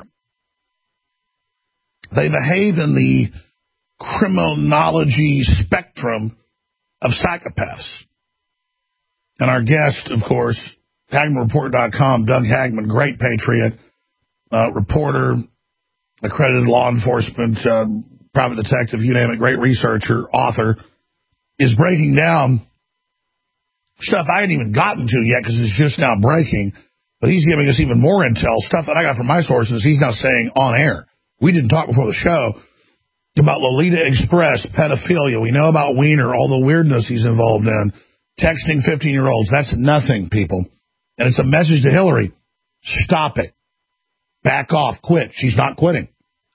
They behave in the criminology spectrum of psychopaths. And our guest, of course, Hagmann Report dot com, Doug Hagmann, great patriot, Uh, reporter, accredited law enforcement, uh, private detective, you name it, great researcher, author, is breaking down stuff I hadn't even gotten to yet because it's just now breaking. But he's giving us even more intel, stuff that I got from my sources he's now saying on air. We didn't talk before the show. about Lolita Express, pedophilia. We know about Weiner, all the weirdness he's involved in. Texting fifteen-year-olds. That's nothing, people. And it's a message to Hillary. Stop it. Back off. Quit. She's not quitting.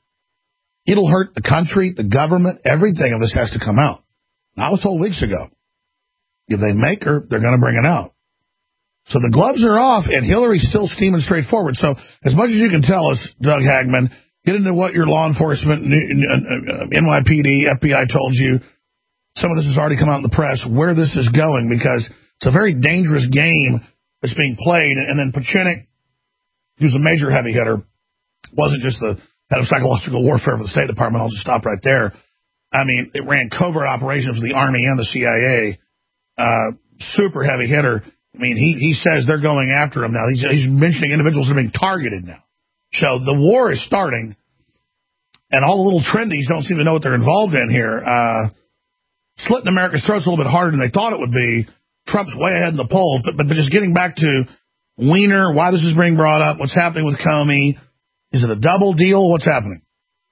It'll hurt the country, the government, everything of this has to come out. I was told weeks ago, if they make her, they're going to bring it out. So the gloves are off, and Hillary's still steaming straight forward. So as much as you can tell us, Doug Hagman, get into what your law enforcement, N Y P D, F B I told you. Some of this has already come out in the press, where this is going, because it's a very dangerous game that's being played. And then Pachinik, who's a major heavy hitter, wasn't just the head of psychological warfare for the State Department. I'll just stop right there. I mean, it ran covert operations for the Army and the C I A. Uh, super heavy hitter. I mean, he, he says they're going after him now. He's, he's mentioning individuals that are being targeted now. So the war is starting, and all the little trendies don't seem to know what they're involved in here. Uh, slitting America's throats a little bit harder than they thought it would be. Trump's way ahead in the polls, but, but, but just getting back to Weiner, why this is being brought up, what's happening with Comey. Is it a double deal? What's happening?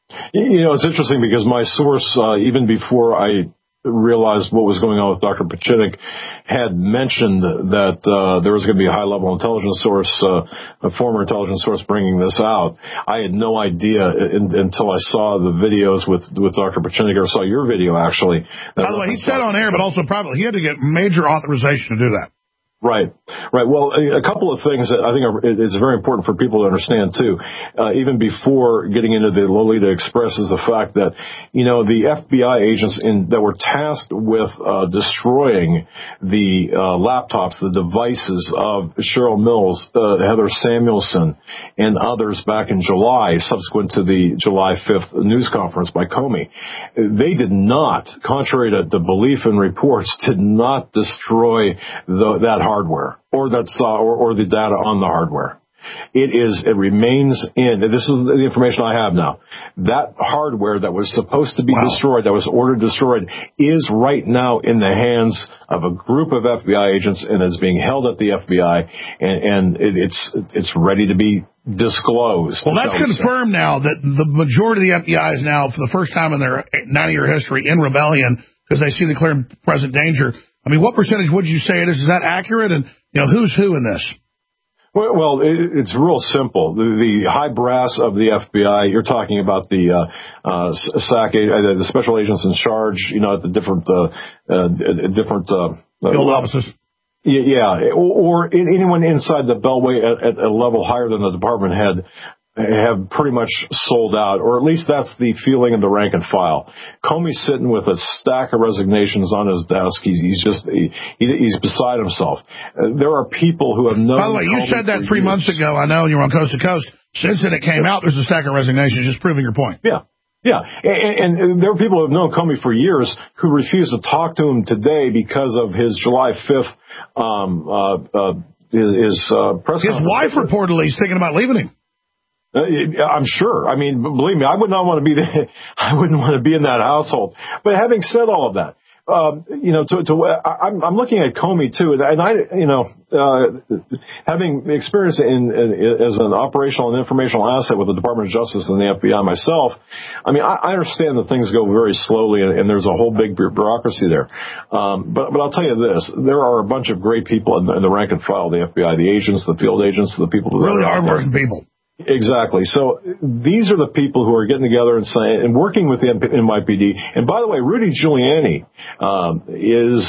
You know, it's interesting because my source, uh, even before I realized what was going on with Doctor Pachinik, had mentioned that uh, there was going to be a high-level intelligence source, uh, a former intelligence source, bringing this out. I had no idea in, until I saw the videos with, with Doctor Pachinik, or saw your video, actually. By the way, he said on air, but also privately, he had to get major authorization to do that. Right, right. Well, a, a couple of things that I think are, it's very important for people to understand, too. Uh, even before getting into the Lolita Express is the fact that, you know, the F B I agents in, that were tasked with uh, destroying the uh, laptops, the devices of Cheryl Mills, uh, Heather Samuelson, and others back in July, subsequent to the July fifth news conference by Comey, they did not, contrary to, to belief and reports, did not destroy the, that hardware or that saw or, or the data on the hardware. It is, it remains in, this is the information I have now, that hardware that was supposed to be wow. destroyed, that was ordered destroyed, is right now in the hands of a group of F B I agents and is being held at the F B I, and, and it, it's it's ready to be disclosed. Well, that's confirmed now that the majority of the F B I is now, for the first time in their ninety-year history, in rebellion because they see the clear and present danger. I mean, what percentage would you say it is? Is that accurate? And, you know, who's who in this? Well, well it, it's real simple. The, the high brass of the F B I, you're talking about the uh, uh, S A C, uh, the special agents in charge, you know, at the different uh, uh, different uh, field offices. Yeah, yeah, or, or anyone inside the Beltway at, at a level higher than the department head have pretty much sold out, or at least that's the feeling of the rank and file. Comey's sitting with a stack of resignations on his desk. He's, he's just he, he's beside himself. Uh, there are people who have known. By the way, you Comey said that three years. months ago. I know, and you were on Coast to Coast. Since then it came out, there's a stack of resignations, just proving your point. Yeah. Yeah, and, and there are people who have known Comey for years who refuse to talk to him today because of his July fifth um, uh, uh, his, his uh, press His conference. wife reportedly is thinking about leaving him. Uh, I'm sure. I mean, believe me, I would not want to be the, I wouldn't want to be in that household. But having said all of that, um, you know, to, to I'm, I'm looking at Comey too, and I, you know, uh, having experience in, in as an operational and informational asset with the Department of Justice and the F B I myself, I mean, I, I understand that things go very slowly, and, and there's a whole big bureaucracy there. Um, but but I'll tell you this: there are a bunch of great people in the, in the rank and file of the F B I, the agents, the field agents, the people that really are hardworking people. Exactly. So these are the people who are getting together and saying and working with the N Y P D. And by the way, Rudy Giuliani um, is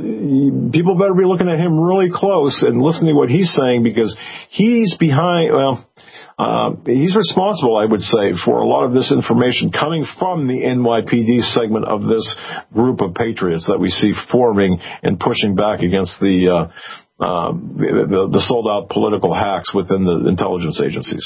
people better be looking at him really close and listening to what he's saying, because he's behind. Well, uh, he's responsible, I would say, for a lot of this information coming from the N Y P D segment of this group of patriots that we see forming and pushing back against the. Uh, Um, the, the, the sold-out political hacks within the intelligence agencies.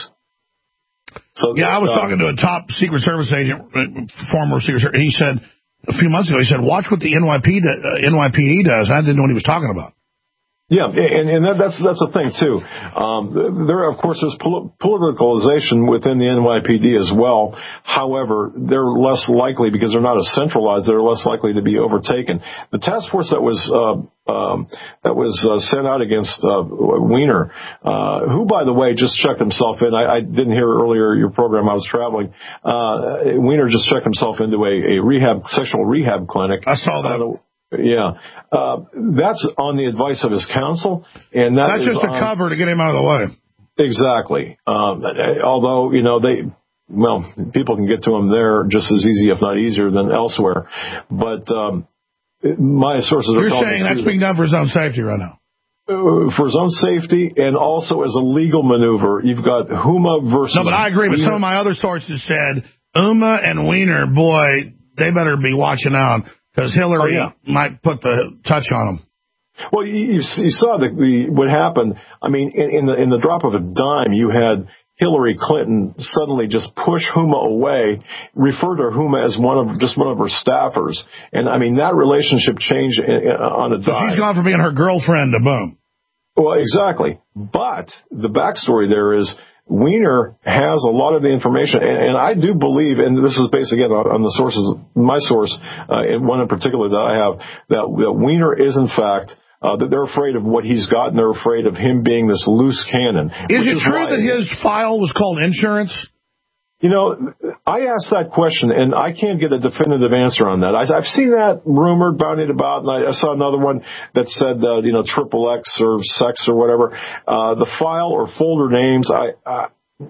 So yeah, I was uh, talking to a top Secret Service agent, former Secret Service. He said a few months ago, he said, "Watch what the N Y P D, uh, N Y P D does." I didn't know what he was talking about. Yeah, and, and that, that's that's the thing, too. Um, there, of course, there's pol- politicalization within the N Y P D as well. However, they're less likely, because they're not as centralized, they're less likely to be overtaken. The task force that was uh, um, that was uh, sent out against uh, Weiner, uh, who, by the way, just checked himself in. I, I didn't hear earlier your program. I was traveling. Uh, Weiner just checked himself into a, a rehab, sexual rehab clinic. I saw that. Uh, Yeah, uh, that's on the advice of his counsel, and that that's is just a on, cover to get him out of the way. Exactly. Um, although you know they, well, people can get to him there just as easy, if not easier, than elsewhere. But um, my sources are. You're saying that's being done for his own safety right now. Uh, for his own safety, and also as a legal maneuver. You've got Huma versus. No, but I agree. But some of my other sources said Huma and Weiner, boy, they better be watching out. Because Hillary oh, yeah. might put the touch on them. Well, you, you saw the, the, what happened. I mean, in, in the in the drop of a dime, you had Hillary Clinton suddenly just push Huma away, refer to Huma as one of just one of her staffers, and I mean that relationship changed on a dime. So she's gone from being her girlfriend to boom. Well, exactly. But the backstory there is, Weiner has a lot of the information, and, and I do believe, and this is based again on, on the sources, my source, uh, and one in particular that I have, that, that Weiner is in fact, uh, that they're afraid of what he's got, and they're afraid of him being this loose cannon. Is it is true that his file was called insurance? You know, I asked that question, and I can't get a definitive answer on that. I, I've seen that rumored, bandied about, and I, I saw another one that said, uh, you know, triple X or sex or whatever. Uh, the file or folder names, I, uh,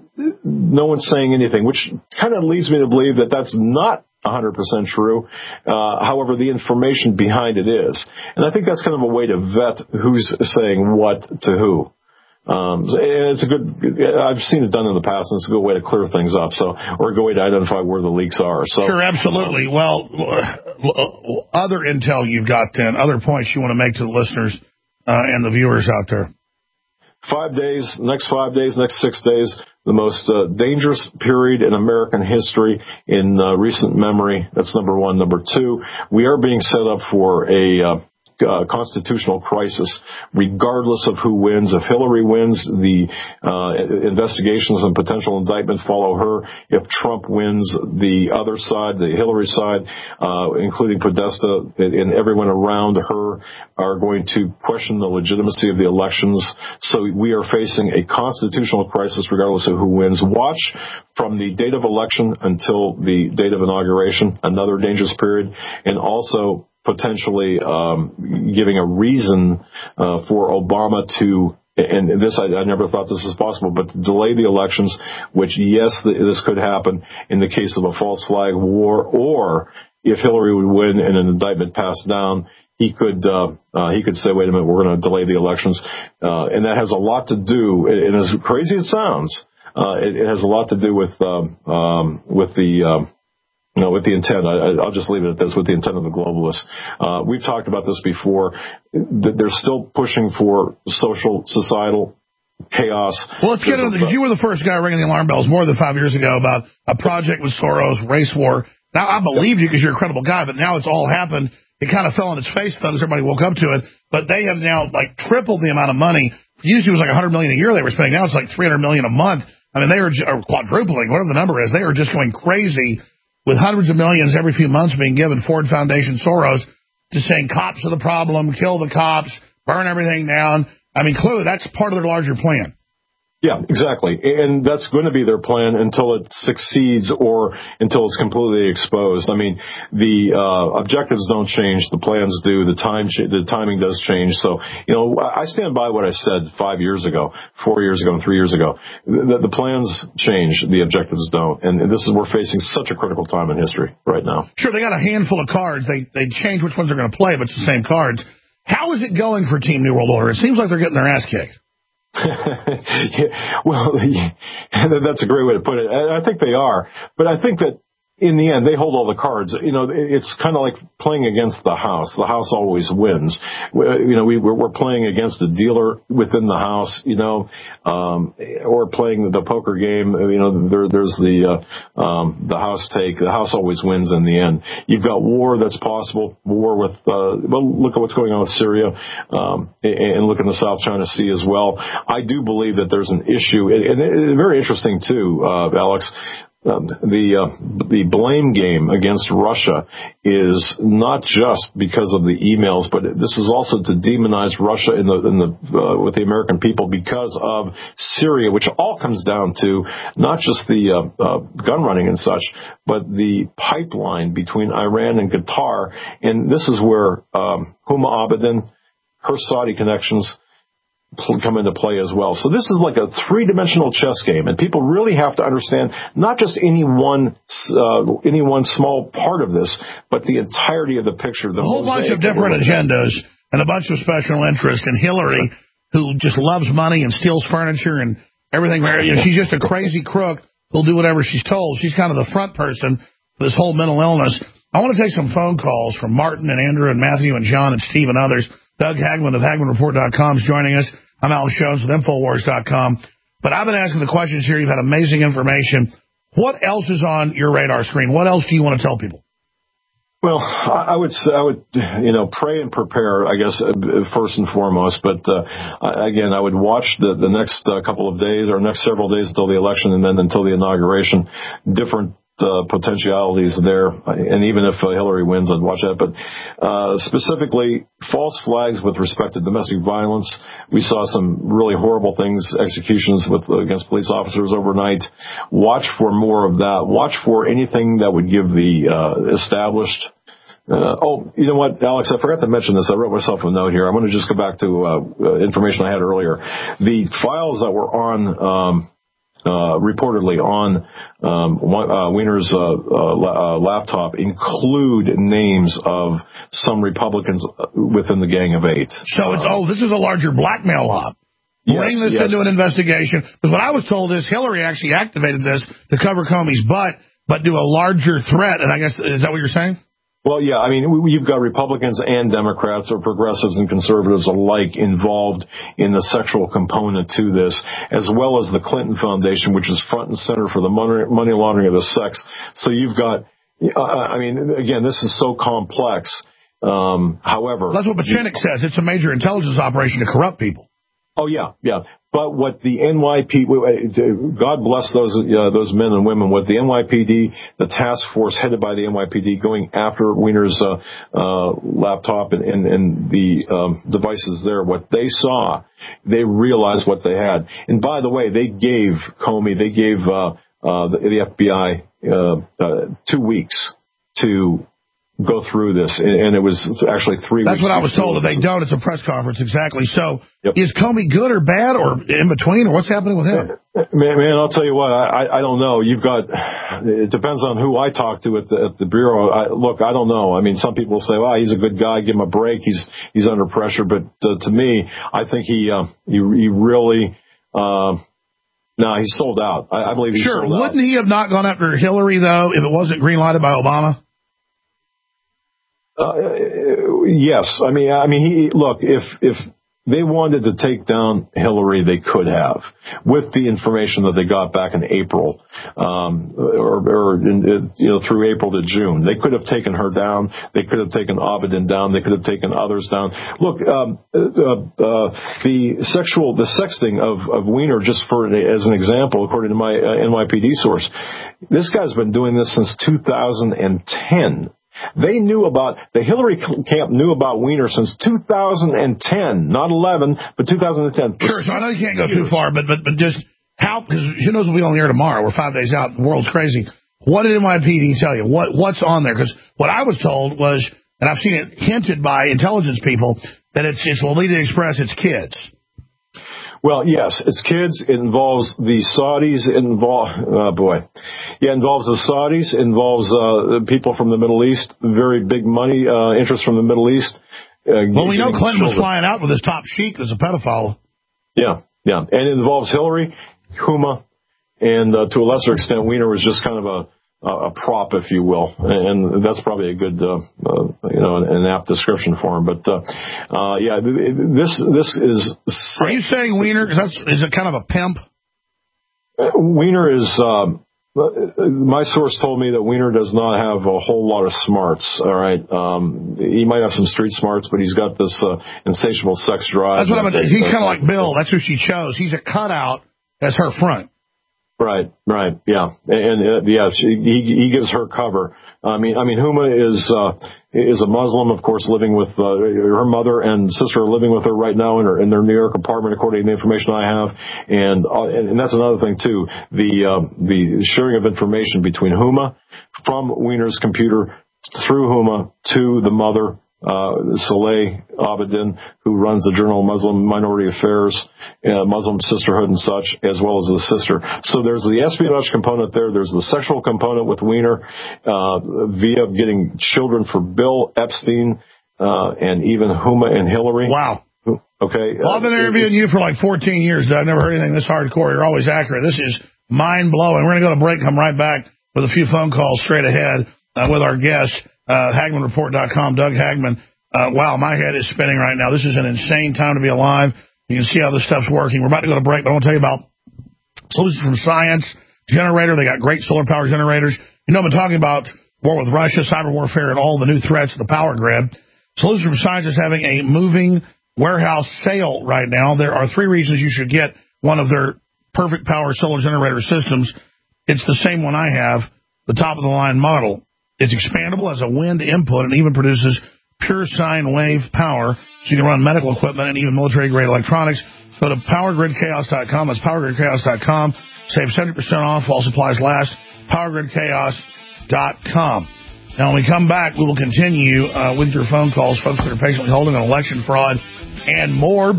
no one's saying anything, which kind of leads me to believe that that's not one hundred percent true. Uh, however, the information behind it is. And I think that's kind of a way to vet who's saying what to who. Um, and it's a good, I've seen it done in the past, and it's a good way to clear things up. So, or a good way to identify where the leaks are. So, sure, absolutely. Well, other intel you've got then, other points you want to make to the listeners uh, and the viewers out there. Five days, next five days, next six days, the most uh, dangerous period in American history in uh, recent memory. That's number one. Number two, we are being set up for a uh, Uh, constitutional crisis, regardless of who wins. If Hillary wins, the uh, investigations and potential indictment follow her. If Trump wins, the other side, the Hillary side, uh, including Podesta and everyone around her, are going to question the legitimacy of the elections. So we are facing a constitutional crisis regardless of who wins. Watch from the date of election until the date of inauguration, another dangerous period, and also potentially um, giving a reason uh, for Obama to, and this I, I never thought this was possible, but to delay the elections, which, yes, this could happen in the case of a false flag war, or if Hillary would win and an indictment passed down, he could uh, uh, he could say, wait a minute, we're going to delay the elections. Uh, and that has a lot to do, and as crazy as it sounds, uh, it, it has a lot to do with, um, um, with the... Um, No, with the intent, I, I'll just leave it at this, with the intent of the globalists. Uh, we've talked about this before. They're still pushing for social, societal chaos. Well, let's get into it, because you were the first guy ringing the alarm bells more than five years ago about a project with Soros, race war. Now, I believed you because you're a credible guy, but now it's all happened. It kind of fell on its face, though, as everybody woke up to it. But they have now, like, tripled the amount of money. Usually it was like one hundred million dollars a year they were spending. Now it's like three hundred million dollars a month. I mean, they are or quadrupling, whatever the number is. They are just going crazy, with hundreds of millions every few months being given Ford Foundation, Soros, to saying cops are the problem, kill the cops, burn everything down. I mean, clearly that's part of their larger plan. Yeah, exactly. And that's going to be their plan until it succeeds or until it's completely exposed. I mean, the uh, objectives don't change. The plans do. The time, the timing does change. So, you know, I stand by what I said five years ago, four years ago, and three years ago. The, the plans change. The objectives don't. And this is, we're facing such a critical time in history right now. Sure, they got a handful of cards. They, they change which ones they're going to play, but it's the same cards. How is it going for Team New World Order? It seems like they're getting their ass kicked. yeah, well, yeah, that's a great way to put it. I think they are, but I think that in the end, they hold all the cards. You know, it's kind of like playing against the house. The house always wins. You know, we, we're playing against the dealer within the house, you know, um, or playing the poker game. You know, there, there's the, uh, um, the house take. The house always wins in the end. You've got war that's possible. War with, uh, well, look at what's going on with Syria, um, and look in the South China Sea as well. I do believe that there's an issue, and it's very interesting too, uh, Alex. Um, the uh, the blame game against Russia is not just because of the emails, but this is also to demonize Russia in the in the uh, with the American people because of Syria, which all comes down to not just the uh, uh, gun running and such, but the pipeline between Iran and Qatar, and this is where um, Huma Abedin, her Saudi connections, come into play as well. So this is like a three-dimensional chess game, and people really have to understand not just any one uh, any one small part of this, but the entirety of the picture. The a whole bunch of different agendas and a bunch of special interests. And Hillary, who just loves money and steals furniture and everything, you know, she's just a crazy crook who'll do whatever she's told. She's kind of the front person for this whole mental illness. I want to take some phone calls from Martin and Andrew and Matthew and John and Steve and others. Doug Hagman of Hagman Report dot com is joining us. I'm Alex Jones with Infowars dot com. But I've been asking the questions here. You've had amazing information. What else is on your radar screen? What else do you want to tell people? Well, I would, I would, you know, pray and prepare, I guess, first and foremost. But uh, again, I would watch the, the next uh, couple of days or next several days until the election and then until the inauguration, different Uh, potentialities there, and even if uh, Hillary wins, I'd watch that. But uh, specifically, false flags with respect to domestic violence. We saw some really horrible things, executions with uh, against police officers overnight. Watch for more of that. Watch for anything that would give the uh, established. Uh, oh, you know what, Alex? I forgot to mention this. I wrote myself a note here. I want to just go back to uh, uh, information I had earlier. The files that were on. Um, Uh, reportedly on um, uh, Weiner's uh, uh, laptop include names of some Republicans within the Gang of Eight. So it's, oh, this is a larger blackmail op. Bring yes, this yes. into an investigation. Because what I was told is Hillary actually activated this to cover Comey's butt, but do a larger threat. And I guess, is that what you're saying? Well, yeah, I mean, we, you've got Republicans and Democrats or progressives and conservatives alike involved in the sexual component to this, as well as the Clinton Foundation, which is front and center for the money, money laundering of the sex. So you've got, uh, I mean, again, this is so complex. Um, however. That's what Pachenik says. It's a major intelligence operation to corrupt people. Oh, yeah, yeah. But what the N Y P D, God bless those uh, those men and women, what the N Y P D, the task force headed by the N Y P D going after Weiner's uh, uh, laptop and, and, and the um, devices there, what they saw, they realized what they had. And by the way, they gave Comey, they gave uh, uh, the, the F B I uh, uh, two weeks to go through this, and it was actually three That's weeks. That's what I was told. If they don't, it's a press conference. Exactly. So yep. Is Comey good or bad or in between, or what's happening with him? Man, man, I'll tell you what, I, I don't know. You've got, it depends on who I talk to at the, at the Bureau. I, look, I don't know. I mean, some people say, well, he's a good guy, give him a break. He's, he's under pressure. But uh, to me, I think he, uh, he, he really, uh, no, he's sold out. I, I believe he's sure. sold out. Wouldn't he have not gone after Hillary, though, if it wasn't green-lighted by Obama? Uh, yes. I mean, I mean, he, look, if, if they wanted to take down Hillary, they could have with the information that they got back in April, um, or, or in, you know, through April to June. They could have taken her down. They could have taken Abedin down. They could have taken others down. Look, um, uh, uh, the sexual, the sexting of, of Weiner, just for, as an example, according to my uh, N Y P D source, this guy's been doing this since two thousand ten. They knew about, the Hillary camp knew about Weiner since two thousand ten, not eleven, but two thousand ten. Sure, so I know you can't go too far, but but, but just how, because who knows we'll be on the air tomorrow. We're five days out. The world's crazy. What did N Y P D tell you? What What's on there? Because what I was told was, and I've seen it hinted by intelligence people, that it's, it's Lolita Express, it's kids. Well, yes, it's kids. It involves the Saudis. It involves, oh boy. Yeah, it involves the Saudis. It involves uh, people from the Middle East, very big money, uh, interest from the Middle East. Uh, well, we know Clinton was flying out with his top sheik that's a pedophile. Yeah, yeah. And it involves Hillary, Huma, and uh, to a lesser extent, Weiner was just kind of a, a prop, if you will, and that's probably a good, uh, uh, you know, an, an apt description for him. But uh, uh, yeah, this this is. Are you saying Wiener? Because that's is it kind of a pimp? Wiener is. Um, my source told me that Wiener does not have a whole lot of smarts. All right, um, he might have some street smarts, but he's got this uh, insatiable sex drive. That's what I'm. He's kind of like Bill. That's who she chose. He's a cutout as her front. Right, right, yeah, and uh, yeah, she, he he gives her cover. I mean, I mean, Huma is uh, is a Muslim, of course, living with uh, her mother and sister are living with her right now in her in their New York apartment, according to the information I have. And uh, and that's another thing too, the uh, the sharing of information between Huma from Wiener's computer through Huma to the mother. Uh, Saleh Abedin, who runs the Journal of Muslim Minority Affairs, uh, Muslim Sisterhood and such, as well as the sister. So there's the espionage component there. There's the sexual component with Wiener, uh, via getting children for Bill Epstein, uh, and even Huma and Hillary. Wow. Okay. Well, I've been interviewing you for like fourteen years. I've never heard anything this hardcore. You're always accurate. This is mind-blowing. We're going to go to break, come right back with a few phone calls straight ahead uh, with our guest. Uh, Hagman Report dot com, Doug Hagman. Uh, wow, my head is spinning right now. This is an insane time to be alive. You can see how this stuff's working. We're about to go to break, but I want to tell you about Solutions from Science Generator. They got great solar power generators. You know, I've been talking about war with Russia, cyber warfare, and all the new threats to the power grid. Solutions from Science is having a moving warehouse sale right now. There are three reasons you should get one of their perfect power solar generator systems. It's the same one I have, the top-of-the-line model. It's expandable as a wind input and even produces pure sine wave power, so you can run medical equipment and even military-grade electronics. Go to power grid chaos dot com. That's power grid chaos dot com. Save seventy percent off while supplies last. power grid chaos dot com. Now, when we come back, we will continue uh, with your phone calls, folks that are patiently holding on election fraud and more.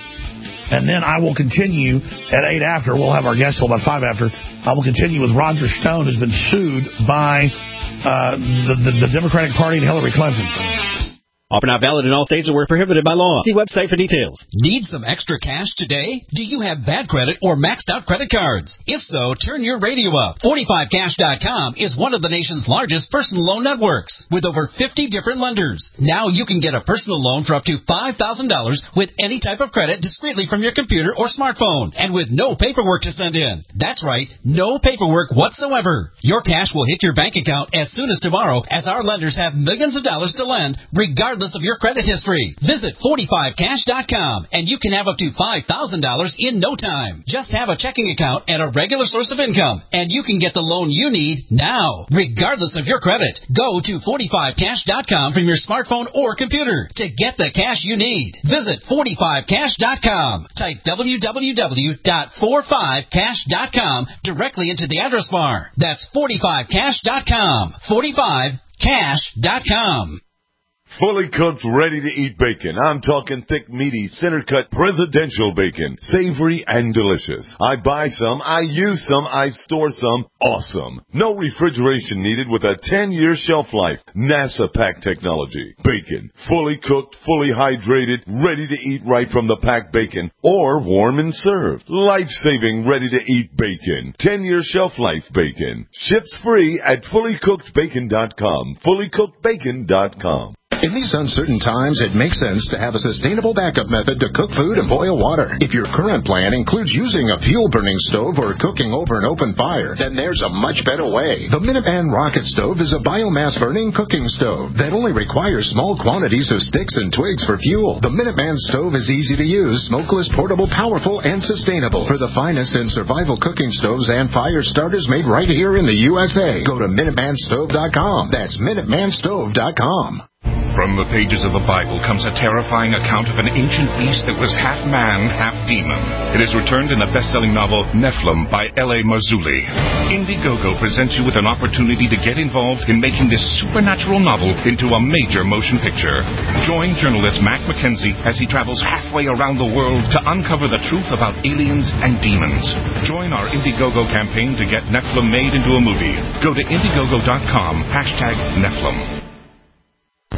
And then I will continue at eight after. We'll have our guest till about five after. I will continue with Roger Stone, who's been sued by uh, the, the, the Democratic Party and Hillary Clinton. Offer not valid in all states or were prohibited by law. See website for details. Need some extra cash today? Do you have bad credit or maxed out credit cards? If so, turn your radio up. forty-five cash dot com is one of the nation's largest personal loan networks with over fifty different lenders. Now you can get a personal loan for up to five thousand dollars with any type of credit discreetly from your computer or smartphone and with no paperwork to send in. That's right, no paperwork whatsoever. Your cash will hit your bank account as soon as tomorrow as our lenders have millions of dollars to lend regardless of your credit history. Visit forty-five cash dot com and you can have up to five thousand dollars in no time. Just have a checking account and a regular source of income and you can get the loan you need now, regardless of your credit. Go to forty-five cash dot com from your smartphone or computer to get the cash you need. Visit forty-five cash dot com. Type w w w dot forty-five cash dot com directly into the address bar. That's forty-five cash dot com. forty-five cash dot com. Fully cooked, ready-to-eat bacon. I'm talking thick, meaty, center-cut presidential bacon. Savory and delicious. I buy some, I use some, I store some. Awesome. No refrigeration needed with a ten-year shelf life. NASA pack technology. Bacon. Fully cooked, fully hydrated, ready to eat right from the packed bacon. Or warm and served. Life-saving, ready-to-eat bacon. ten-year shelf life bacon. Ships free at fully cooked bacon dot com. fully cooked bacon dot com. In these uncertain times, it makes sense to have a sustainable backup method to cook food and boil water. If your current plan includes using a fuel-burning stove or cooking over an open fire, then there's a much better way. The Minuteman Rocket Stove is a biomass-burning cooking stove that only requires small quantities of sticks and twigs for fuel. The Minuteman Stove is easy to use, smokeless, portable, powerful, and sustainable. For the finest in survival cooking stoves and fire starters made right here in the U S A, go to minuteman stove dot com. That's minuteman stove dot com. From the pages of the Bible comes a terrifying account of an ancient beast that was half man, half demon. It is returned in the best-selling novel Nephilim by L A Marzulli. Indiegogo presents you with an opportunity to get involved in making this supernatural novel into a major motion picture. Join journalist Mac McKenzie as he travels halfway around the world to uncover the truth about aliens and demons. Join our Indiegogo campaign to get Nephilim made into a movie. Go to indiegogo dot com, hashtag Nephilim.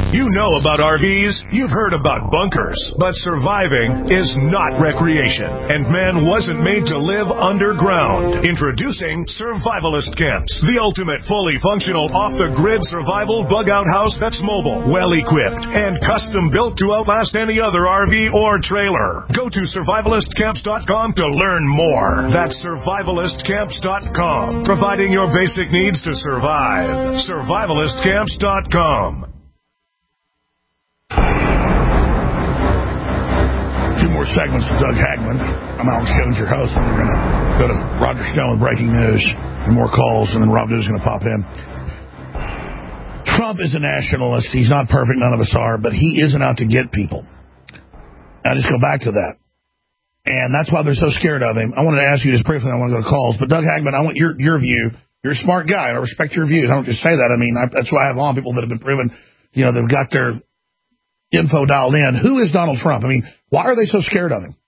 You know about R Vs, you've heard about bunkers, but surviving is not recreation, and man wasn't made to live underground. Introducing Survivalist Camps, the ultimate fully functional off-the-grid survival bug-out house that's mobile, well-equipped, and custom-built to outlast any other R V or trailer. Go to survivalist camps dot com to learn more. That's survivalist camps dot com, providing your basic needs to survive. survivalist camps dot com. Two more segments with Doug Hagman. I'm Alex Jones, your host, and we're going to go to Roger Stone with breaking news and more calls, and then Rob News is going to pop in. Trump is a nationalist. He's not perfect. None of us are, but he isn't out to get people. I just go back to that. And that's why they're so scared of him. I wanted to ask you just briefly, I want to go to calls, but Doug Hagman, I want your your view. You're a smart guy. I respect your views. I don't just say that. I mean, I, that's why I have on people that have been proven, you know, they've got their info dialed in. Who is Donald Trump? I mean, why are they so scared of him?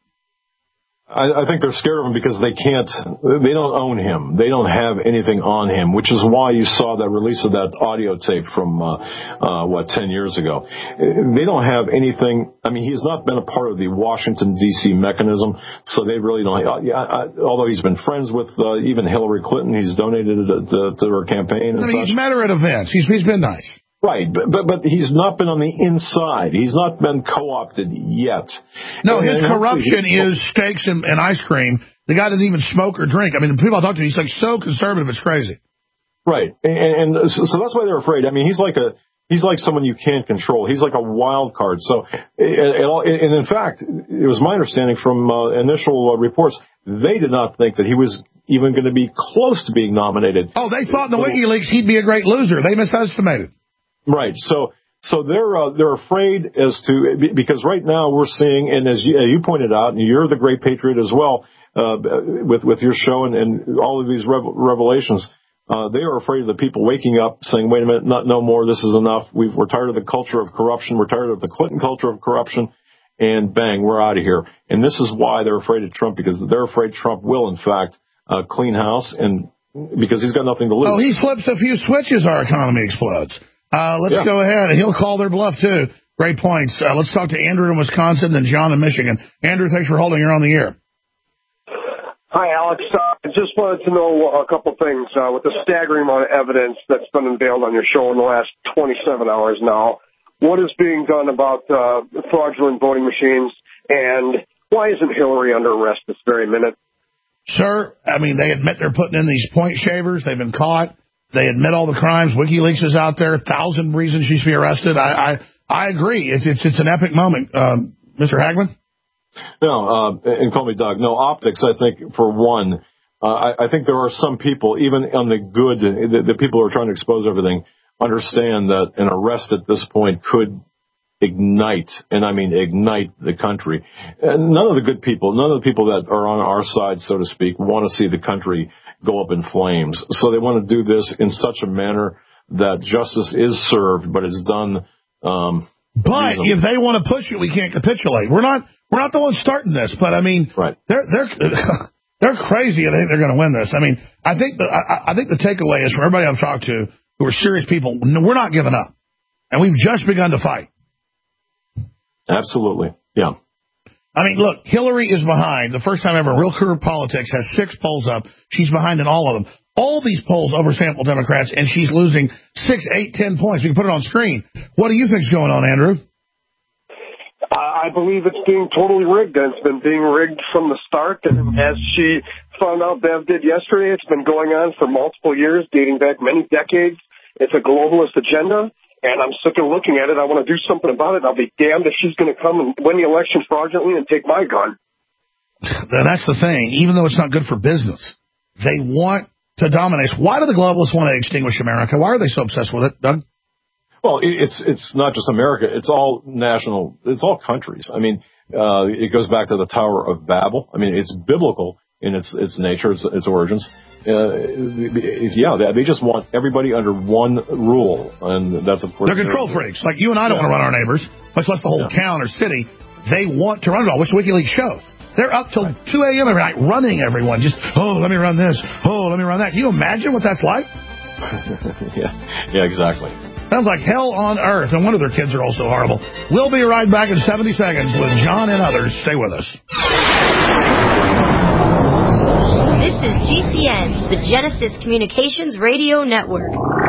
I, I think they're scared of him because they can't, they don't own him. They don't have anything on him, which is why you saw that release of that audio tape from, uh, uh, what, ten years ago. They don't have anything. I mean, he's not been a part of the Washington, D C mechanism, so they really don't. Uh, yeah, I, although he's been friends with uh, even Hillary Clinton, he's donated to, to, to her campaign. And I mean, such. He's met her at events. He's, he's been nice. Right, but, but but he's not been on the inside. He's not been co-opted yet. No, and, his and corruption is steaks and, and ice cream. The guy doesn't even smoke or drink. I mean, the people I talk to, he's like so conservative, it's crazy. Right, and, and so, so that's why they're afraid. I mean, he's like a he's like someone you can't control. He's like a wild card. So, it, it all, and in fact, it was my understanding from uh, initial uh, reports, they did not think that he was even going to be close to being nominated. Oh, they thought in the WikiLeaks he'd be a great loser. They misestimated. Right. So, so they're uh, they're afraid as to because right now we're seeing, and as you, as you pointed out, and you're the great patriot as well, uh, with with your show and, and all of these rev- revelations, uh, they are afraid of the people waking up saying, "Wait a minute, not no more. This is enough. We've, we're tired of the culture of corruption. We're tired of the Clinton culture of corruption." And bang, we're out of here. And this is why they're afraid of Trump, because they're afraid Trump will, in fact, uh, clean house, and because he's got nothing to lose. Oh, he flips a few switches, our economy explodes. Uh, let's yeah. go ahead, and he'll call their bluff, too. Great points. Uh, let's talk to Andrew in Wisconsin and John in Michigan. Andrew, thanks for holding. You're on the air. Hi, Alex. Uh, I just wanted to know a couple things. Uh, with the staggering amount of evidence that's been unveiled on your show in the last twenty-seven hours now, what is being done about uh, fraudulent voting machines, and why isn't Hillary under arrest this very minute? Sir, I mean, they admit they're putting in these point shavers. They've been caught. They admit all the crimes. WikiLeaks is out there. A thousand reasons she should be arrested. I I, I agree. It's, it's it's an epic moment. Um, Mister Hagman? No, uh, and call me Doug. No, optics, I think, for one, uh, I, I think there are some people, even on the good, the, the people who are trying to expose everything, understand that an arrest at this point could ignite, and I mean ignite the country. And none of the good people, none of the people that are on our side, so to speak, want to see the country go up in flames. So they want to do this in such a manner that justice is served, but it's done. Um, but reasonably. If they want to push it, we can't capitulate. We're not. We're not the ones starting this. But I mean, right. they're they're they're crazy. I think they're going to win this. I mean, I think the I, I think the takeaway is from everybody I've talked to who are serious people. We're not giving up, and we've just begun to fight. Absolutely, yeah. I mean, look, Hillary is behind. The first time ever, Real Career Politics has six polls up. She's behind in all of them. All these polls oversample Democrats, and she's losing six, eight, ten points. We can put it on screen. What do you think's going on, Andrew? I believe it's being totally rigged, and it's been being rigged from the start. And as she found out, Bev did yesterday, it's been going on for multiple years, dating back many decades. It's a globalist agenda. And I'm sick of looking at it. I want to do something about it. I'll be damned if she's going to come and win the election fraudulently and take my gun. That's the thing. Even though it's not good for business, they want to dominate. Why do the globalists want to extinguish America? Why are they so obsessed with it, Doug? Well, it's it's not just America. It's all national. It's all countries. I mean, uh, it goes back to the Tower of Babel. I mean, it's biblical in its its nature, its, its origins. Uh, yeah, they, they just want everybody under one rule, and that's, of course... They're control freaks. Like, you and I don't yeah. want to run our neighbors, much less the whole yeah. town or city. They want to run it all, which WikiLeaks shows. They're up till right. two a.m. every night running everyone. Just, oh, let me run this. Oh, let me run that. Can you imagine what that's like? yeah, yeah, exactly. Sounds like hell on earth. No wonder their kids are all so horrible. We'll be right back in seventy seconds with John and others. Stay with us. This is G C N, the Genesis Communications Radio Network.